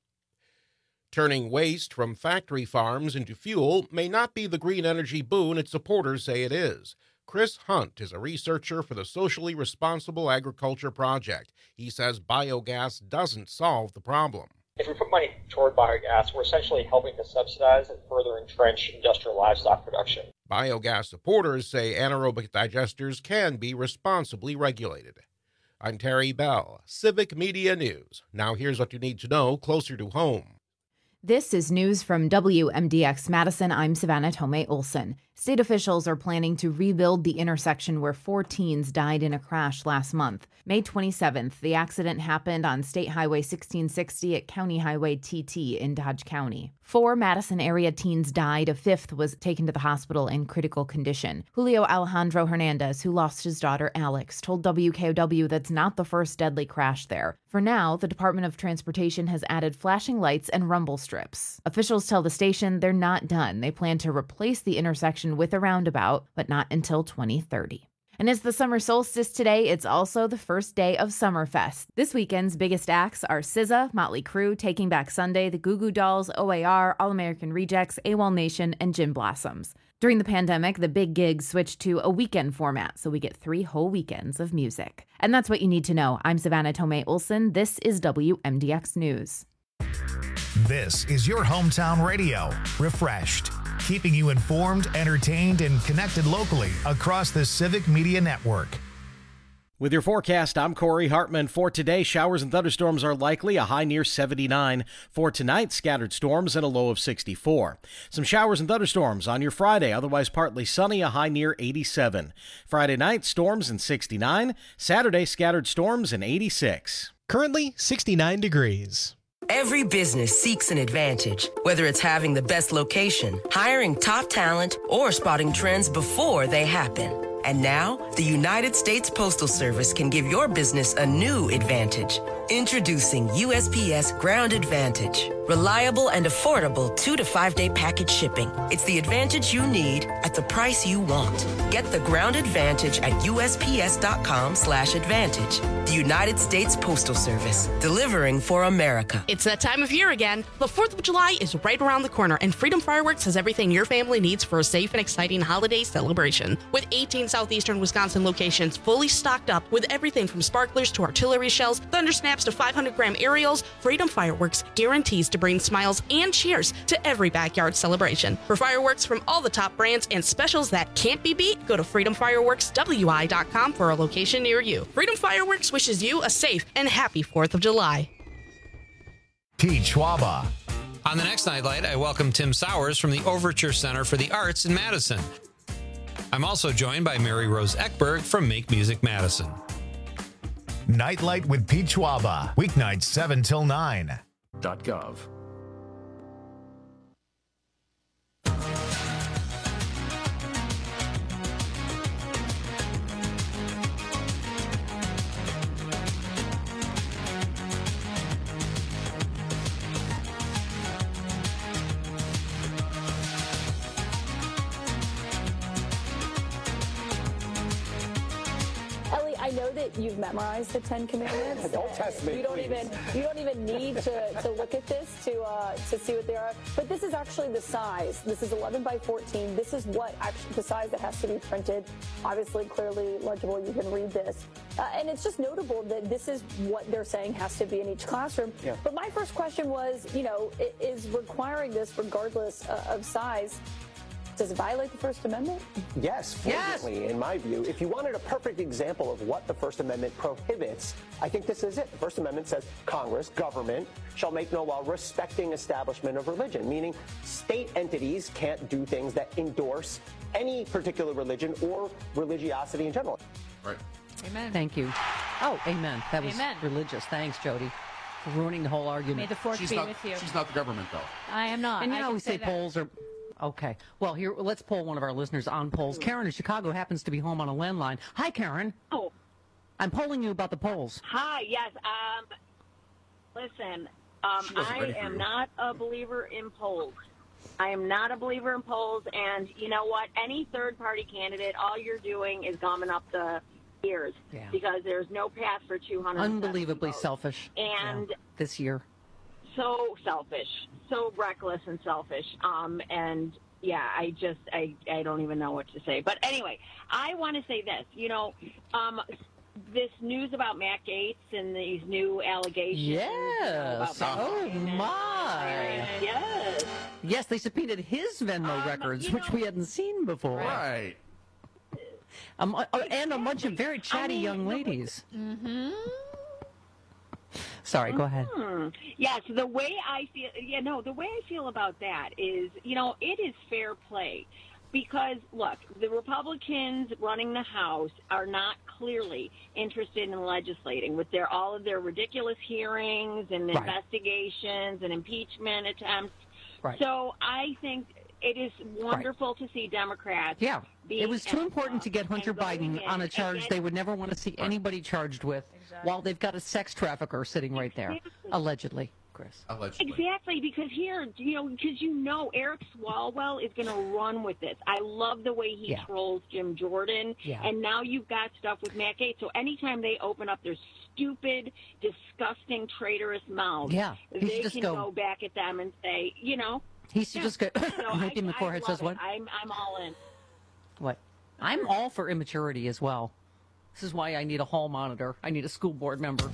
Turning waste from factory farms into fuel may not be the green energy boon its supporters say it is. Chris Hunt is a researcher for the Socially Responsible Agriculture Project. He says biogas doesn't solve the problem. If we put money toward biogas, we're essentially helping to subsidize and further entrench industrial livestock production. Biogas supporters say anaerobic digesters can be responsibly regulated. I'm Terry Bell, Civic Media News. Now here's what you need to know closer to home. This is news from W M D X Madison. I'm Savannah Tomei Olson. State officials are planning to rebuild the intersection where four teens died in a crash last month. May twenty-seventh, the accident happened on State Highway sixteen sixty at County Highway T T in Dodge County. Four Madison area teens died. A fifth was taken to the hospital in critical condition. Julio Alejandro Hernandez, who lost his daughter Alex, told W K O W that's not the first deadly crash there. For now, the Department of Transportation has added flashing lights and rumble strips. Officials tell the station they're not done. They plan to replace the intersection with a roundabout, but not until twenty thirty. And it's the summer solstice today. It's also the first day of Summerfest. This weekend's biggest acts are S Z A, Motley Crue, Taking Back Sunday, the Goo Goo Dolls, O A R, All American Rejects, AWOL Nation, and Gin Blossoms. During the pandemic, the big gigs switched to a weekend format, so we get three whole weekends of music. And that's what you need to know. I'm Savannah Tomei Olson. This is W M D X News. This is your hometown radio, Refreshed, keeping you informed, entertained, and connected locally across the Civic Media Network. With your forecast, I'm Corey Hartman. For today, showers and thunderstorms are likely, a high near seventy-nine. For tonight, scattered storms and a low of sixty-four. Some showers and thunderstorms on your Friday, otherwise partly sunny, a high near eighty-seven. Friday night, storms and sixty-nine. Saturday, scattered storms and eighty-six. Currently, sixty-nine degrees. Every business seeks an advantage, whether it's having the best location, hiring top talent, or spotting trends before they happen. And now, the United States Postal Service can give your business a new advantage. Introducing U S P S Ground Advantage. Reliable and affordable two to five day package shipping. It's the advantage you need at the price you want. Get the Ground Advantage at U S P S dot com slash advantage. The United States Postal Service, delivering for America. It's that time of year again. The fourth of July is right around the corner, and Freedom Fireworks has everything your family needs for a safe and exciting holiday celebration. With eighteen southeastern Wisconsin locations fully stocked up with everything from sparklers to artillery shells, thunder snaps to five hundred gram aerials, Freedom Fireworks guarantees to bring smiles and cheers to every backyard celebration. For fireworks from all the top brands and specials that can't be beat, go to freedom fireworks w i dot com for a location near you. Freedom Fireworks wishes you a safe and happy fourth of July. Pete Schwaba. On the next Nightlight, I welcome Tim Sowers from the Overture Center for the Arts in Madison. I'm also joined by Mary Rose Eckberg from Make Music Madison. Nightlight with Pete Schwaba. Weeknights seven till nine. .gov. know that you've memorized the Ten Commandments. Don't test me, You don't please. even you don't even need to, to look at this to uh, to see what they are. But this is actually the size. This is eleven by fourteen. This is what actually the size that has to be printed. Obviously, clearly legible. You can read this, uh, and it's just notable that this is what they're saying has to be in each classroom. Yeah. But my first question was, you know, is requiring this regardless uh, of size. Does it violate the First Amendment? Yes, flagrantly, in my view. If you wanted a perfect example of what the First Amendment prohibits, I think this is it. The First Amendment says Congress, government, shall make no law respecting establishment of religion, meaning state entities can't do things that endorse any particular religion or religiosity in general. Right. Amen. Thank you. Oh, amen. That was Amen. religious. Thanks, Jody, for ruining the whole argument. May the fourth She's be not, with you. she's not the government, though. I am not. And you I know, can we say that. polls are okay. Well, here, let's poll one of our listeners on polls. Karen in Chicago happens to be home on a landline. Hi, Karen. Oh, I'm polling you about the polls. hi. Yes. Um, listen, um, She wasn't I ready for am you. not a believer in polls. I am not a believer in polls, and you know what? Any third-party candidate, all you're doing is gumming up the ears Yeah. because there's no path for two hundred. Unbelievably selfish. And yeah, this year. so selfish, so reckless and selfish. Um, and yeah, I just, I, I don't even know what to say. But anyway, I want to say this. You know, um, this news about Matt Gaetz and these new allegations. you know, Yes. about Matt Oh, Gaetz and- my. Yes. Yes, they subpoenaed his Venmo records, you which know- we hadn't seen before. Right. Um, uh, and a bunch of very chatty I mean, young ladies. Mm-hmm. Sorry, go ahead. Hmm. Yes, the way I feel, you know, the way I feel about that is, you know, it is fair play. Because, look, the Republicans running the House are not clearly interested in legislating with their all of their ridiculous hearings and Right. investigations and impeachment attempts. Right. So I think it is wonderful to see Democrats. Yeah, being it was too at- important to get Hunter and going Biden in on a and charge getting- they would never want to see anybody charged with while they've got a sex trafficker sitting right there, allegedly. Chris. Allegedly. Exactly, because here, you know, because you know Eric Swalwell is going to run with this. I love the way he Yeah. trolls Jim Jordan, Yeah. and now you've got stuff with Matt Gaetz. So anytime they open up their stupid, disgusting, traitorous mouths, Yeah, he should they just can go- go. back at them and say, you know, He should yeah. just go. So Right in the I- I forehead love says it. what? I'm, I'm all in. What? I'm all for immaturity as well. This is why I need a hall monitor. I need a school board member.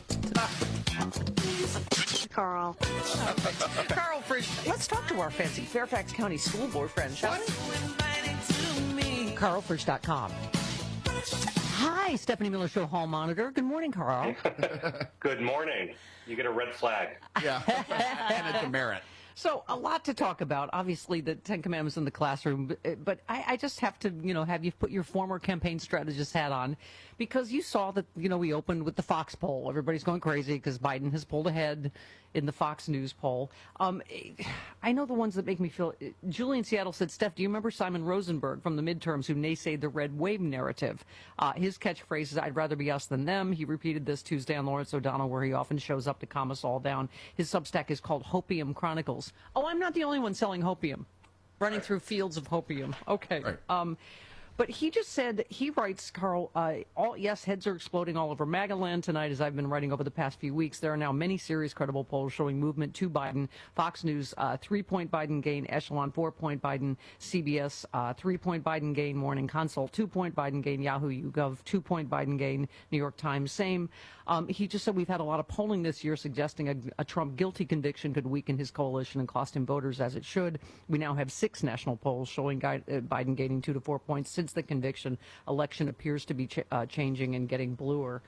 Carl. Carl Frisch. Let's talk to our fancy Fairfax County School Board friend, shall we? carl frisch dot com. Hi, Stephanie Miller Show Hall Monitor. Good morning, Carl. Good morning. You get a red flag. Yeah. And a demerit. So a lot to talk about. Obviously, the Ten Commandments in the classroom, but, but I, I just have to, you know, have you put your former campaign strategist hat on, because you saw that, you know, we opened with the Fox poll. Everybody's going crazy because Biden has pulled ahead in the Fox News poll. Um, I know the ones that make me feel. Julie in Seattle said, "Steph, do you remember Simon Rosenberg from the midterms who naysayed the red wave narrative? Uh, his catchphrase is, 'I'd rather be us than them.' He repeated this Tuesday on Lawrence O'Donnell, where he often shows up to calm us all down. His Substack is called Hopium Chronicles. Oh, I'm not the only one selling hopium, running through fields of hopium. Okay. Right. Um, but he just said, he writes, Carl, uh, all yes, heads are exploding all over MAGA land tonight, as I've been writing over the past few weeks. There are now many serious credible polls showing movement to Biden. Fox News, uh, three-point Biden gain. Echelon, four-point Biden. C B S, uh, three-point Biden gain. Morning Consult, two-point Biden gain. Yahoo, YouGov, two-point Biden gain. New York Times, same. Um, he just said we've had a lot of polling this year suggesting a, a Trump guilty conviction could weaken his coalition and cost him voters, as it should. We now have six national polls showing Guy, uh, Biden gaining two to four points since the conviction. Election appears to be ch- uh, changing and getting bluer.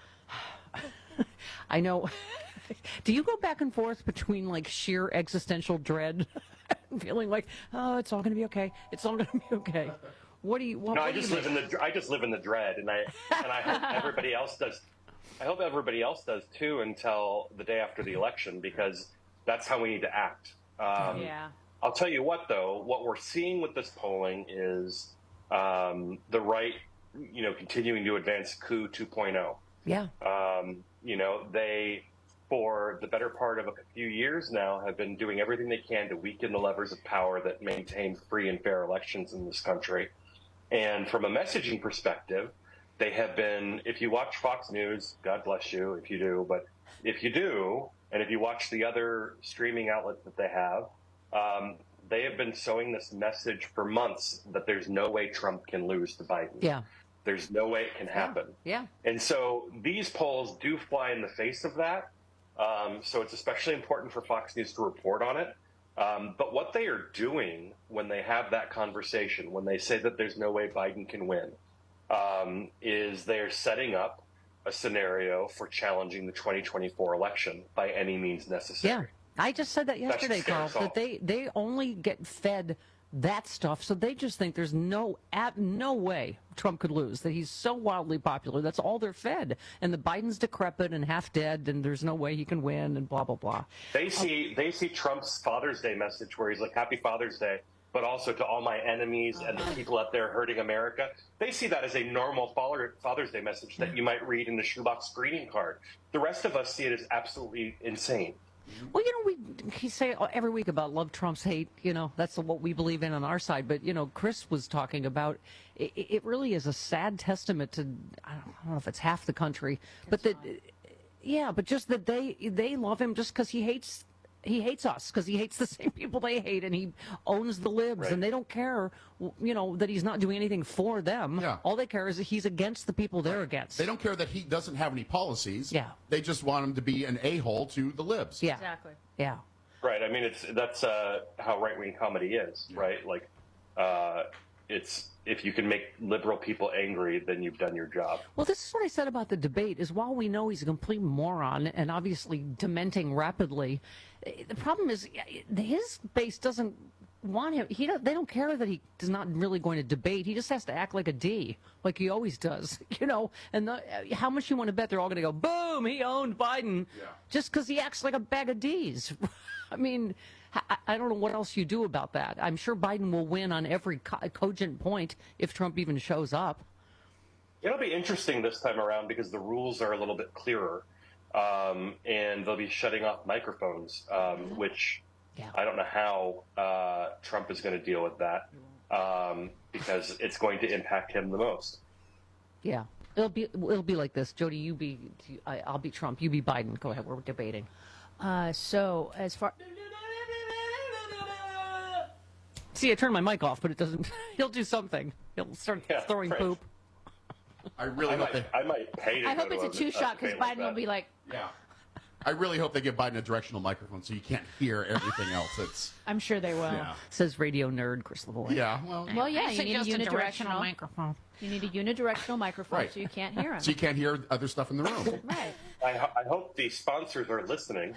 I know. Do you go back and forth between like sheer existential dread, feeling like, oh, it's all going to be okay. It's all going to be okay. What do you? What, no, what I do just you live in the I just live in the dread, and I and I hope everybody else does. I hope everybody else does too until the day after the election, because that's how we need to act. Um, Yeah. I'll tell you what, though, what we're seeing with this polling is um, the right, you know, continuing to advance coup two point oh. Yeah. Um, you know, they, for the better part of a few years now, have been doing everything they can to weaken the levers of power that maintain free and fair elections in this country. And from a messaging perspective, They have been, if you watch Fox News, God bless you if you do, but if you do, and if you watch the other streaming outlets that they have, um, they have been sowing this message for months that there's no way Trump can lose to Biden. Yeah. There's no way it can happen. Yeah. And so these polls do fly in the face of that. Um, so it's especially important for Fox News to report on it. Um, but what they are doing when they have that conversation, when they say that there's no way Biden can win, um, is they're setting up a scenario for challenging the twenty twenty-four election by any means necessary. Yeah. I just said that yesterday, Carl, that they, they only get fed that stuff, so they just think there's no at no way Trump could lose, that he's so wildly popular. That's all they're fed. And the Biden's decrepit and half dead, and there's no way he can win, and blah, blah, blah. They see, they see Trump's Father's Day message where he's like, Happy Father's Day, but also to all my enemies and the people out there hurting America. They see that as a normal Father, Father's Day message that you might read in the shoebox greeting card. The rest of us see it as absolutely insane. Well, you know, we he say every week about love Trump's hate. You know, that's what we believe in on our side. But, you know, Chris was talking about it, it really is a sad testament to, I don't know if it's half the country, but that, yeah, but just that they they love him just because he hates he hates us, because he hates the same people they hate, and he owns the libs, right. And they don't care, you know, that he's not doing anything for them. Yeah. All they care is that he's against the people they're against. They don't care that he doesn't have any policies. Yeah. They just want him to be an a-hole to the libs. Yeah. Exactly. Yeah. Right. I mean, it's that's uh, how right-wing comedy is, right? Like, uh, it's if you can make liberal people angry, then you've done your job. Well, this is what I said about the debate, is while we know he's a complete moron and obviously dementing rapidly, the problem is his base doesn't want him. He don't, they don't care that he is not really going to debate. He just has to act like a D, like he always does, you know. And the, how much you want to bet they're all going to go, boom, he owned Biden, yeah. Just because he acts like a bag of D's. I mean, I, I don't know what else you do about that. I'm sure Biden will win on every co cogent point if Trump even shows up. It'll be interesting this time around because the rules are a little bit clearer, um, and they'll be shutting off microphones, um, mm-hmm. which yeah. I don't know how uh, Trump is going to deal with that, um, because it's going to impact him the most. Yeah, it'll be it'll be like this. Jody, you be I, I'll be Trump, you be Biden. Go ahead, we're debating. Uh, so as far. See, I turned my mic off, but it doesn't. He'll do something. He'll start yeah, throwing right. poop. I really I hope might, they. I might pay to I hope it's a two-shot because Biden will be like. Yeah. I really hope they give Biden a directional microphone so you can't hear everything else. It's. I'm sure they will. Yeah. Says radio nerd Chris Lavoie. Yeah. Well. Well, yeah. You need a unidirectional unidirectional microphone. You need a unidirectional microphone right. so you can't hear him. So you can't hear other stuff in the room. Right. I, ho I hope the sponsors are listening.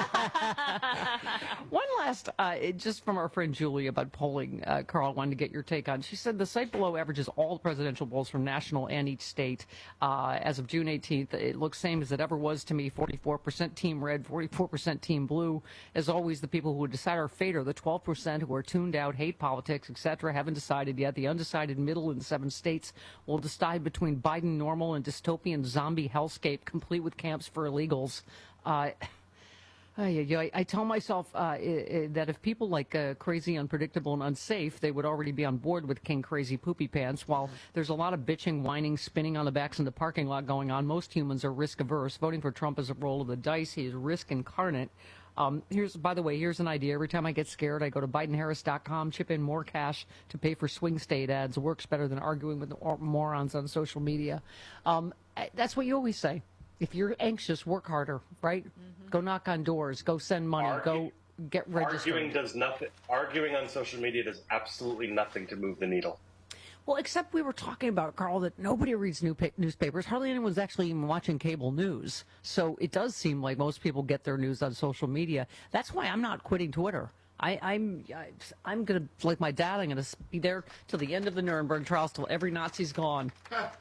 One last, uh, just from our friend Julie about polling, uh, Carl, I wanted to get your take on. She said the site below averages all presidential polls from national and each state. Uh, as of June eighteenth, it looks same as it ever was to me, forty-four percent team red, forty-four percent team blue. As always, the people who would decide our fate are the twelve percent who are tuned out, hate politics, et cetera, haven't decided yet. The undecided middle in seven states will decide between Biden normal and dystopian zombie hellscape, complete with camps for illegals. Uh, I, I, I tell myself uh, I, I, that if people like uh, crazy, unpredictable, and unsafe, they would already be on board with King Crazy Poopy Pants. While there's a lot of bitching, whining, spinning on the backs in the parking lot going on, most humans are risk averse. Voting for Trump is a roll of the dice. He is risk incarnate. Um, here's, by the way, here's an idea. Every time I get scared, I go to Biden Harris dot com, chip in more cash to pay for swing state ads. Works better than arguing with morons on social media. Um, that's what you always say. If you're anxious, work harder, right? Mm-hmm. Go knock on doors. Go send money. Argu go get registered. Arguing does nothing. Arguing on social media does absolutely nothing to move the needle. Well, except we were talking about, Carl, that nobody reads new newspapers. Hardly anyone's actually even watching cable news. So it does seem like most people get their news on social media. That's why I'm not quitting Twitter. I, I'm I, I'm going to, like my dad, I'm going to be there till the end of the Nuremberg trials, till every Nazi's gone.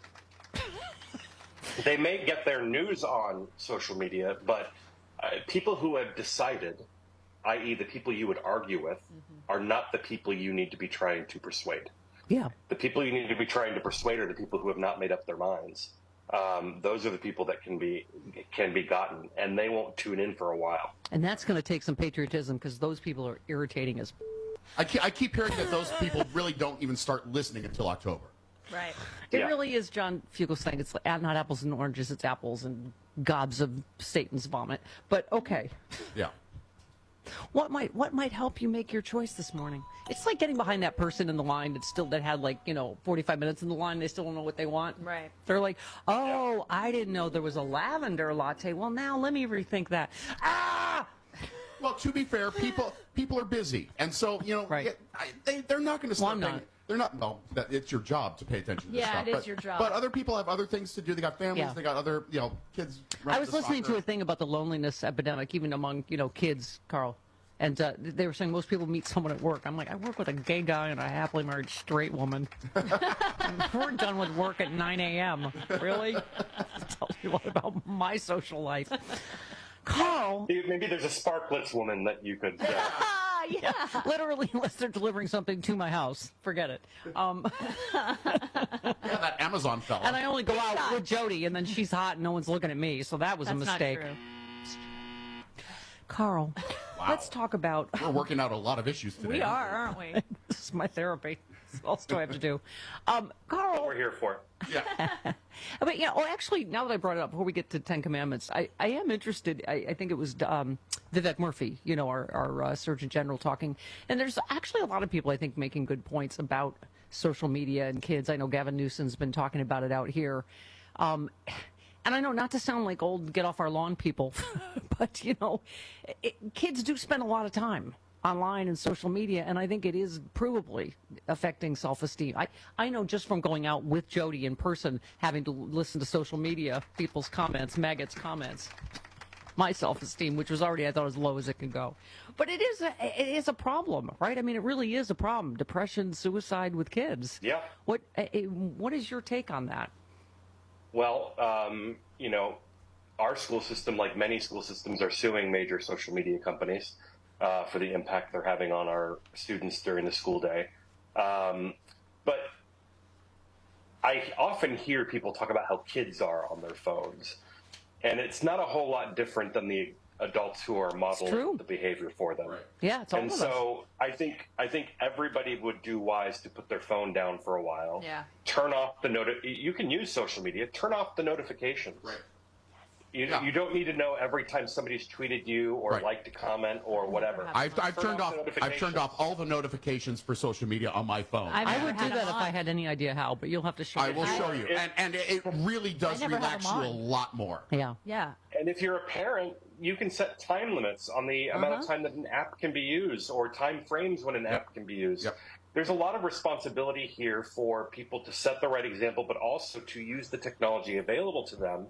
They may get their news on social media, but uh, people who have decided, that is the people you would argue with, mm-hmm. are not the people you need to be trying to persuade. Yeah. The people you need to be trying to persuade are the people who have not made up their minds. Um, those are the people that can be can be gotten, and they won't tune in for a while. And that's going to take some patriotism, because those people are irritating as. I keep, I keep hearing that those people really don't even start listening until October. Right. It Yeah. really is, John Fugelsang. It's like, not apples and oranges, it's apples and gobs of Satan's vomit. But okay. Yeah. What might what might help you make your choice this morning? It's like getting behind that person in the line that still that had like, you know, forty-five minutes in the line. They still don't know what they want. Right. They're like, oh, I didn't know there was a lavender latte. Well, now let me rethink that. Ah! Well, to be fair, people people are busy, and so you know, right. I, they they're not going to stop. Well, I'm not. They're not. Well, that, it's your job to pay attention to Yeah, this stuff. it is but, your job. But other people have other things to do. They got families. Yeah. They got other, you know, kids. I was listening to a thing about the loneliness epidemic, even among, you know, kids, Carl. And uh, they were saying most people meet someone at work. I'm like, I work with a gay guy and a happily married straight woman. We're done with work at nine a.m. Really? Tells you a lot about my social life. Carl. Maybe there's a Sparklets woman that you could. Uh, yeah, literally, unless they're delivering something to my house. Forget it. Um, yeah, that Amazon fella. and I only go out with Jody, and then she's hot and no one's looking at me. So that was That's a mistake. Not true. Carl, Wow. let's talk about. We're working out a lot of issues today. We are, aren't we? This is my therapy. What else do I have to do? Um, Carl. what we're here for. Yeah. But, you know, oh, actually, now that I brought it up, before we get to Ten Commandments, I, I am interested. I, I think it was um, Vivek Murphy, you know, our, our uh, Surgeon General talking. And there's actually a lot of people, I think, making good points about social media and kids. I know Gavin Newsom's been talking about it out here. Um, and I know, not to sound like old get off our lawn people, but, you know, it, kids do spend a lot of time online and social media, and I think it is provably affecting self-esteem. I, I know just from going out with Jody in person, having to listen to social media, people's comments, maggots' comments, my self-esteem, which was already, I thought, as low as it could go. But it is a, it is a problem, right? I mean, it really is a problem. Depression, suicide with kids. Yeah. What uh, What is your take on that? Well, um, you know, our school system, like many school systems, are suing major social media companies uh, for the impact they're having on our students during the school day. Um, but I often hear people talk about how kids are on their phones, and it's not a whole lot different than the adults who are modeling the behavior for them. Right. Yeah, it's all and of so us. I think I think everybody would do wise to put their phone down for a while. Yeah. Turn off the noti- You can use social media. Turn off the notifications. Right. You, Yeah. you don't need to know every time somebody's tweeted you or Right. liked a comment or whatever. I've, I've Turn turned off. the I've turned notifications. off all the notifications for social media on my phone. I've I never would do had that them if on. I had any idea how, but you'll have to show I me. will show you, It- and and it really does never have relax them you a on. lot more. Yeah. Yeah. And if you're a parent, you can set time limits on the amount of Uh-huh. time that an app can be used or time frames when an app can be used. Yep. There's a lot of responsibility here for people to set the right example, but also to use the technology available to them.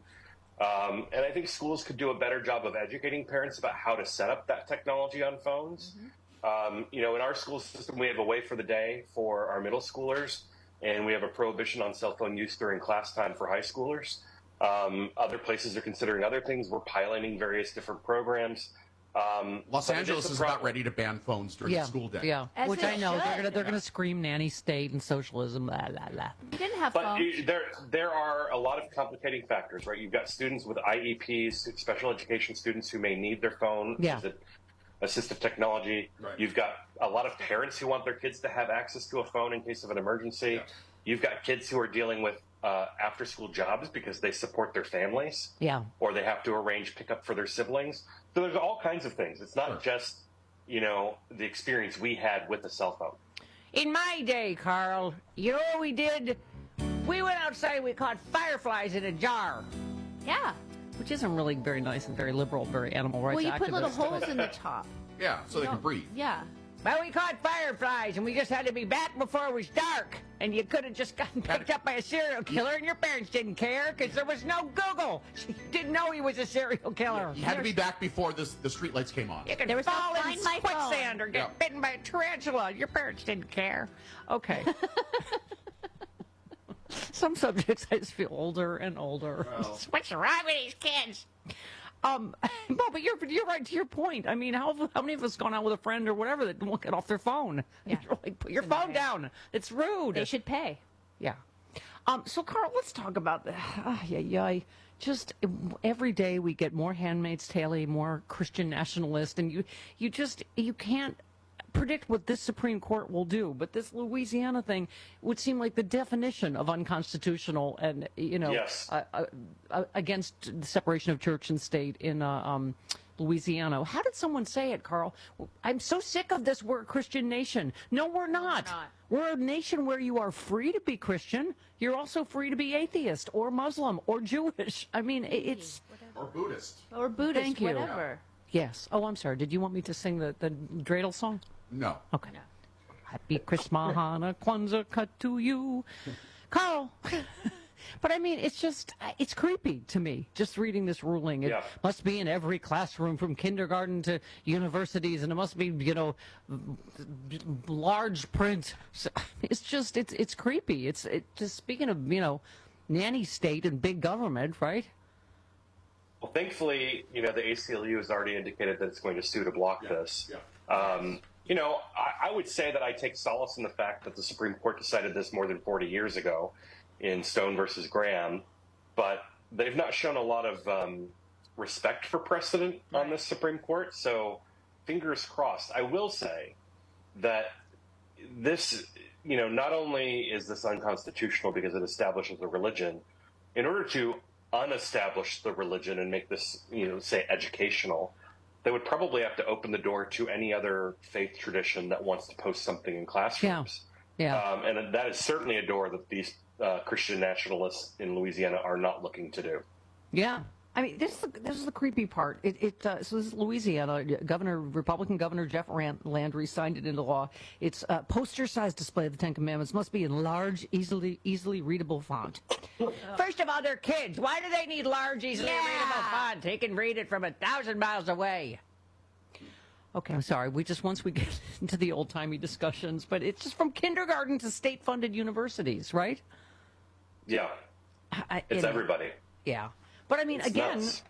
Um, and I think schools could do a better job of educating parents about how to set up that technology on phones. Um, you know, in our school system, we have a way for the day for our middle schoolers, and we have a prohibition on cell phone use during class time for high schoolers. Um, other places are considering other things. We're piloting various different programs. Um, Los but it Angeles a is about problem. ready to ban phones during Yeah. the school day. Yeah. As Which they I know they're should. gonna they're gonna scream nanny state and socialism. La la la. You didn't have But phones. you- there, there are a lot of complicating factors, right? You've got students with I E Ps, special education students who may need their phone, Yeah. as a- assistive technology. Right. You've got a lot of parents who want their kids to have access to a phone in case of an emergency. Yeah. You've got kids who are dealing with uh, after-school jobs because they support their families, Yeah. or they have to arrange pickup for their siblings. So there's all kinds of things. It's not Sure. just, you know, the experience we had with the cell phone. In my day, Carl, you know what we did? We went outside. We caught fireflies in a jar. Yeah. Which isn't really very nice and very liberal, very animal rights Well, you put little activist. holes in the top. Yeah, so they can No. breathe. Yeah. Well, we caught fireflies, and we just had to be back before it was dark. And you could have just gotten picked up by a serial killer, and your parents didn't care because there was no Google. You didn't know he was a serial killer. You had to be back before this, the streetlights came on. You could There was no fall in Find My quicksand or get Yeah. bitten by a tarantula. Your parents didn't care. Okay. Some subjects I just feel older and older. Well. What's wrong with these kids? Um, well, but you're you're right to your point. I mean, how how many of us gone out with a friend or whatever that won't get off their phone? Yeah. You're like, put your phone down. It's rude. They should pay. Yeah. Um, so, Carl, let's talk about the. Ah, yeah, yeah. Just every day we get more Handmaid's Tale, more Christian nationalist, and you, you just you can't predict what this Supreme Court will do, but this Louisiana thing would seem like the definition of unconstitutional and, you know, yes. uh, uh, uh, against the separation of church and state in uh, um, Louisiana. How did someone say it, Carl? I'm so sick of this, we're a Christian nation. No, we're not. No, we're not. We're a nation where you are free to be Christian. You're also free to be atheist or Muslim or Jewish. I mean, it's... Or Buddhist. Or Buddhist, Thank you. whatever. Yes. Oh, I'm sorry. Did you want me to sing the, the dreidel song? No. Okay. No. Happy Christmas, Hana, Kwanzaa, cut to you. Carl. But I mean, it's just, it's creepy to me, just reading this ruling. It yeah. must be in every classroom from kindergarten to universities, and it must be, you know, large print. So it's just, it's it's creepy. It's it, just speaking of, you know, nanny state and big government, right? Well, thankfully, you know, the A C L U has already indicated that it's going to sue to block yeah. this. Yeah. Um, you know, I, I would say that I take solace in the fact that the Supreme Court decided this more than forty years ago in Stone versus Graham, but they've not shown a lot of um, respect for precedent on this Supreme Court, so fingers crossed. I will say that this, you know, not only is this unconstitutional because it establishes a religion, in order to unestablish the religion and make this, you know, say educational, they would probably have to open the door to any other faith tradition that wants to post something in classrooms. Yeah. yeah. Um, and that is certainly a door that these uh, Christian nationalists in Louisiana are not looking to do. Yeah. I mean, this is the, this is the creepy part. It, it uh, so this is Louisiana. Governor, Republican Governor Jeff Landry signed it into law. It's a poster-sized display of the Ten Commandments. Must be in large, easily easily readable font. First of all, they're kids. Why do they need large, easily yeah. readable font? They can read it from a thousand miles away. Okay, I'm sorry. We just once we get into the old-timey discussions, but it's just from kindergarten to state-funded universities, right? Yeah, I, it's everybody. Yeah. But I mean, it's again, nuts.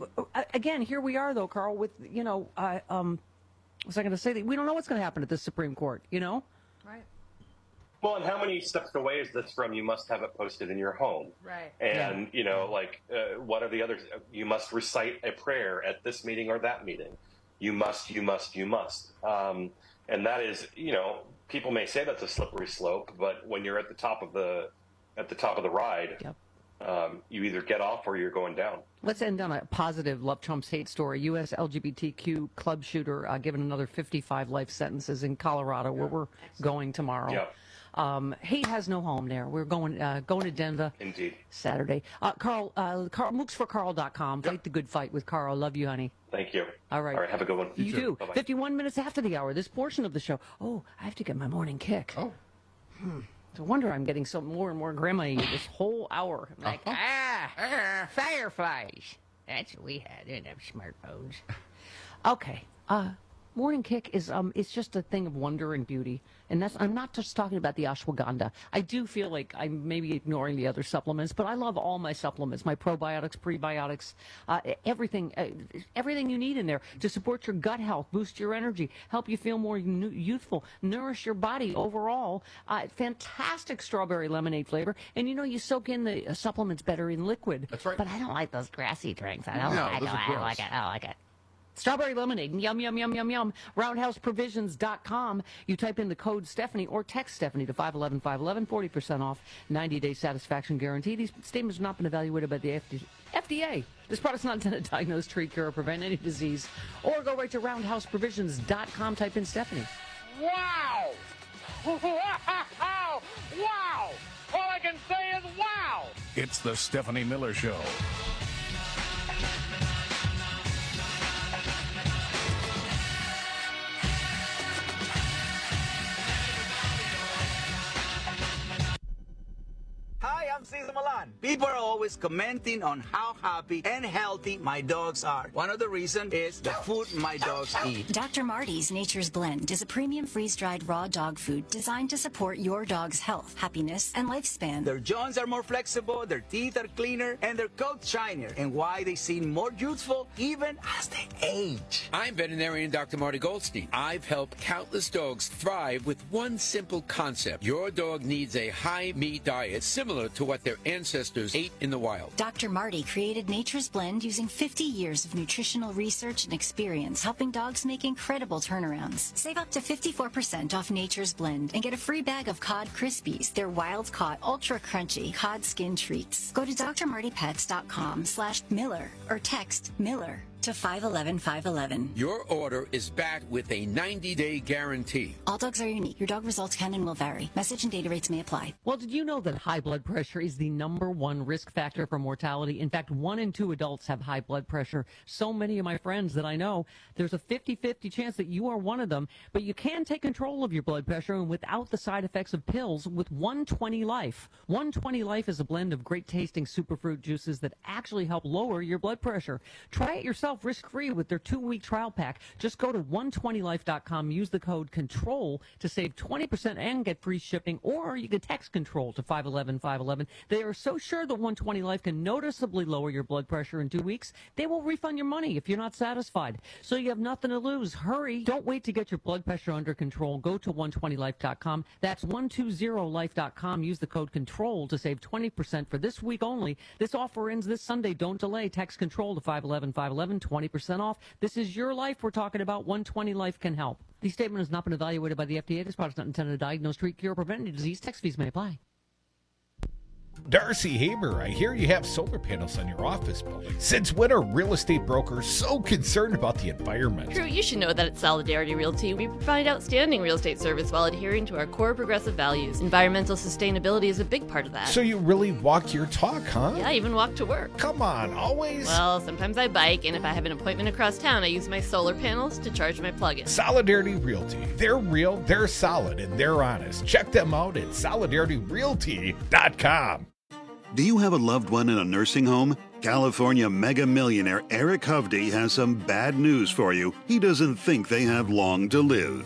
again, here we are, though, Carl, with, you know, uh, um, what was I going to say? We don't know what's going to happen at the Supreme Court, you know? Right. Well, and how many steps away is this from you must have it posted in your home? Right. And, yeah. you know, like, uh, what are the others? You must recite a prayer at this meeting or that meeting. You must, you must, you must. Um, and that is, you know, people may say that's a slippery slope, but when you're at the top of the, at the top of the ride, yep. Um, you either get off or you're going down. Let's end on a positive Love Trump's hate story. U S L G B T Q club shooter uh, given another fifty-five life sentences in Colorado, yeah. where we're Excellent. going tomorrow. Yeah. Um, hate has no home there. We're going uh, going to Denver. Indeed. Saturday. Uh, Carl, uh, Carl mooks for carl dot com. Fight yep. the good fight with Carl. Love you, honey. Thank you. All right. All right. Have a good one. You, you do. Bye-bye. fifty-one minutes after the hour. This portion of the show. Oh, I have to get my morning kick. Oh. Hmm. No wonder I'm getting so more and more grandma-y this whole hour. I'm like, uh-huh. ah, uh, fireflies. That's what we had. Didn't have smartphones. Okay. Uh, morning kick is um, it's just a thing of wonder and beauty, and that's I'm not just talking about the ashwagandha. I do feel like I'm maybe ignoring the other supplements, but I love all my supplements, my probiotics, prebiotics, uh, everything, uh, everything you need in there to support your gut health, boost your energy, help you feel more youthful, nourish your body overall. Uh, fantastic strawberry lemonade flavor, and you know you soak in the uh, supplements better in liquid. That's right. But I don't like those grassy drinks. I don't no, like it. I don't like it. I don't like it. Strawberry lemonade, yum, yum, yum, yum, yum. roundhouse provisions dot com. You type in the code Stephanie or text Stephanie to five one one, five one one, forty percent off, ninety day satisfaction guarantee. These statements have not been evaluated by the F D A. This product's not intended to diagnose, treat, cure, or prevent any disease. Or go right to roundhouse provisions dot com, type in Stephanie. Wow! Wow! Wow! All I can say is wow! It's the Stephanie Miller Show. Hi, I'm Cesar Milan. People are always commenting on how happy and healthy my dogs are. One of the reasons is the food my dogs eat. Doctor Marty's Nature's Blend is a premium freeze-dried raw dog food designed to support your dog's health, happiness, and lifespan. Their jaws are more flexible, their teeth are cleaner, and their coats shinier, and why they seem more youthful even as they age. I'm veterinarian Doctor Marty Goldstein. I've helped countless dogs thrive with one simple concept. Your dog needs a high-meat diet similar to what their ancestors ate in the wild. Doctor Marty created Nature's Blend using fifty years of nutritional research and experience, helping dogs make incredible turnarounds. Save up to fifty-four percent off Nature's Blend and get a free bag of Cod Krispies, their wild-caught, ultra-crunchy cod skin treats. Go to drmartypets.com slash Miller or text Miller to five one one five one one. Your order is backed with a ninety-day guarantee. All dogs are unique. Your dog results can and will vary. Message and data rates may apply. Well, did you know that high blood pressure is the number one risk factor for mortality? In fact, one in two adults have high blood pressure. So many of my friends that I know, there's a fifty-fifty chance that you are one of them. But you can take control of your blood pressure and without the side effects of pills with one twenty Life. one twenty Life is a blend of great-tasting superfruit juices that actually help lower your blood pressure. Try it yourself risk-free with their two-week trial pack. Just go to one twenty life dot com, use the code CONTROL to save twenty percent and get free shipping, or you can text CONTROL to five one one five one one. They are so sure that one twenty Life can noticeably lower your blood pressure in two weeks, they will refund your money if you're not satisfied. So you have nothing to lose. Hurry. Don't wait to get your blood pressure under control. Go to one twenty life dot com. That's one twenty life dot com. Use the code CONTROL to save twenty percent for this week only. This offer ends this Sunday. Don't delay. Text CONTROL to five one one five one one. twenty percent off. This is your life we're talking about. one twenty Life can help. The statement has not been evaluated by the F D A. This product is not intended to diagnose, treat, cure, or prevent any disease. Text fees may apply. Darcy Haber, I hear you have solar panels on your office building. Since when are real estate brokers so concerned about the environment? True, you should know that at Solidarity Realty, we provide outstanding real estate service while adhering to our core progressive values. Environmental sustainability is a big part of that. So you really walk your talk, huh? Yeah, I even walk to work. Come on, always? Well, sometimes I bike, and if I have an appointment across town, I use my solar panels to charge my plug-in. Solidarity Realty. They're real, they're solid, and they're honest. Check them out at solidarity realty dot com. Do you have a loved one in a nursing home? California mega millionaire Eric Hovde has some bad news for you. He doesn't think they have long to live.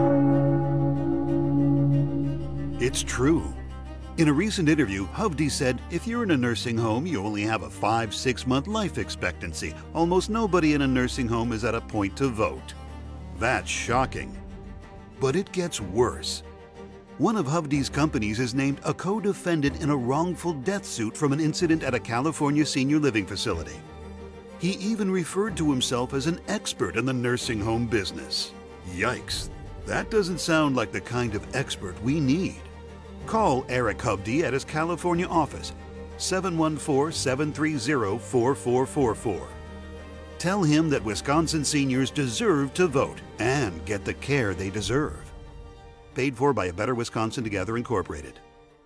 It's true. In a recent interview, Hovde said, if you're in a nursing home, you only have a five, six month life expectancy. Almost nobody in a nursing home is at a point to vote. That's shocking. But it gets worse. One of Hovde's companies is named a co-defendant in a wrongful death suit from an incident at a California senior living facility. He even referred to himself as an expert in the nursing home business. Yikes, that doesn't sound like the kind of expert we need. Call Eric Hovde at his California office, seven one four, seven three zero, four four four four. Tell him that Wisconsin seniors deserve to vote and get the care they deserve. Paid for by A Better Wisconsin Together Incorporated.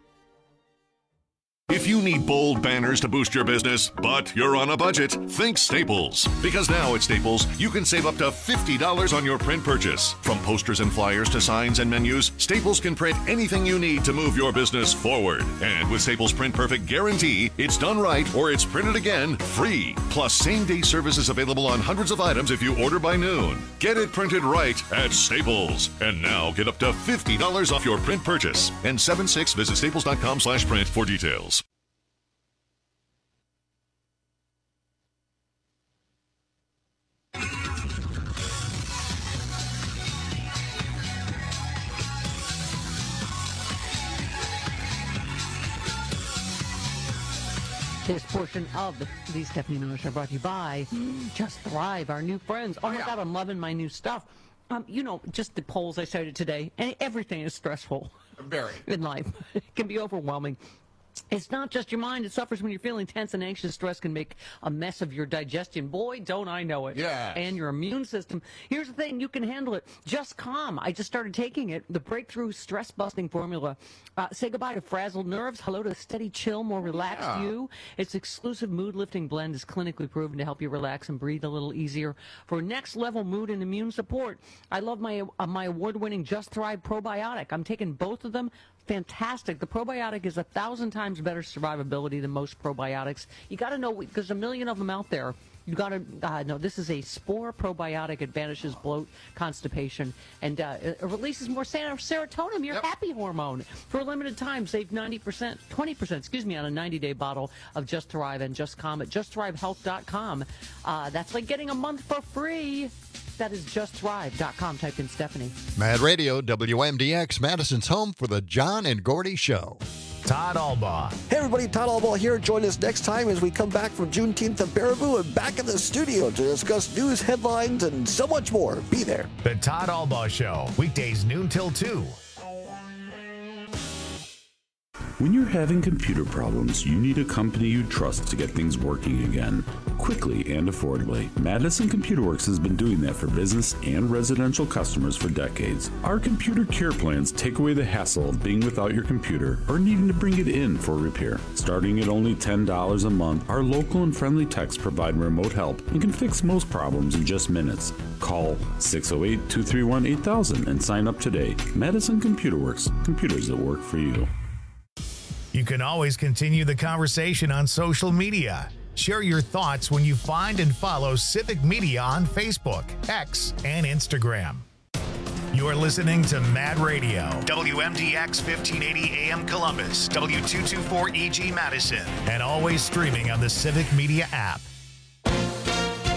If you need bold banners to boost your business, but you're on a budget, think Staples. Because now at Staples, you can save up to fifty dollars on your print purchase. From posters and flyers to signs and menus, Staples can print anything you need to move your business forward. And with Staples Print Perfect Guarantee, it's done right or it's printed again free. Plus, same-day service is available on hundreds of items if you order by noon. Get it printed right at Staples. And now get up to fifty dollars off your print purchase. And seven six, visit staples dot com slash print for details. This portion of the, the Stephanie Miller Show brought to you by Just Thrive, our new friends. Oh, my God, I'm loving my new stuff. Um, you know, just the polls I started today, and everything is stressful. Very. In life. It can be overwhelming. It's not just your mind. It suffers when you're feeling tense and anxious. Stress can make a mess of your digestion. Boy, don't I know it. Yeah. And your immune system. Here's the thing. You can handle it. Just Calm. I just started taking it. The breakthrough stress-busting formula. Uh, say goodbye to frazzled nerves. Hello to steady chill, more relaxed yeah. you. Its exclusive mood-lifting blend is clinically proven to help you relax and breathe a little easier. For next-level mood and immune support, I love my, uh, my award-winning Just Thrive probiotic. I'm taking both of them. Fantastic. The probiotic is a thousand times better survivability than most probiotics. You got to know, because a million of them out there. You got to uh, know this is a spore probiotic. It banishes bloat, constipation, and uh, it releases more serotonin, your yep. happy hormone. For a limited time, save ninety percent, twenty percent, excuse me, on a ninety-day bottle of Just Thrive and Just Calm at just thrive health dot com. Uh, that's like getting a month for free. That is just thrive dot com. Type in Stephanie. Mad Radio, W M D X, Madison's home for the John and Gordy Show. Todd Albaugh. Hey everybody, Todd Albaugh here. Join us next time as we come back from Juneteenth at Baraboo and back in the studio to discuss news, headlines, and so much more. Be there. The Todd Albaugh Show, weekdays noon till two. When you're having computer problems, you need a company you trust to get things working again, quickly and affordably. Madison Computer Works has been doing that for business and residential customers for decades. Our computer care plans take away the hassle of being without your computer or needing to bring it in for repair. Starting at only ten dollars a month, our local and friendly techs provide remote help and can fix most problems in just minutes. Call six oh eight, two three one, eight thousand and sign up today. Madison Computer Works, computers that work for you. You can always continue the conversation on social media. Share your thoughts when you find and follow Civic Media on Facebook, X, and Instagram. You're listening to Mad Radio, W M D X fifteen eighty A M Columbus, W two twenty-four E G Madison, and always streaming on the Civic Media app.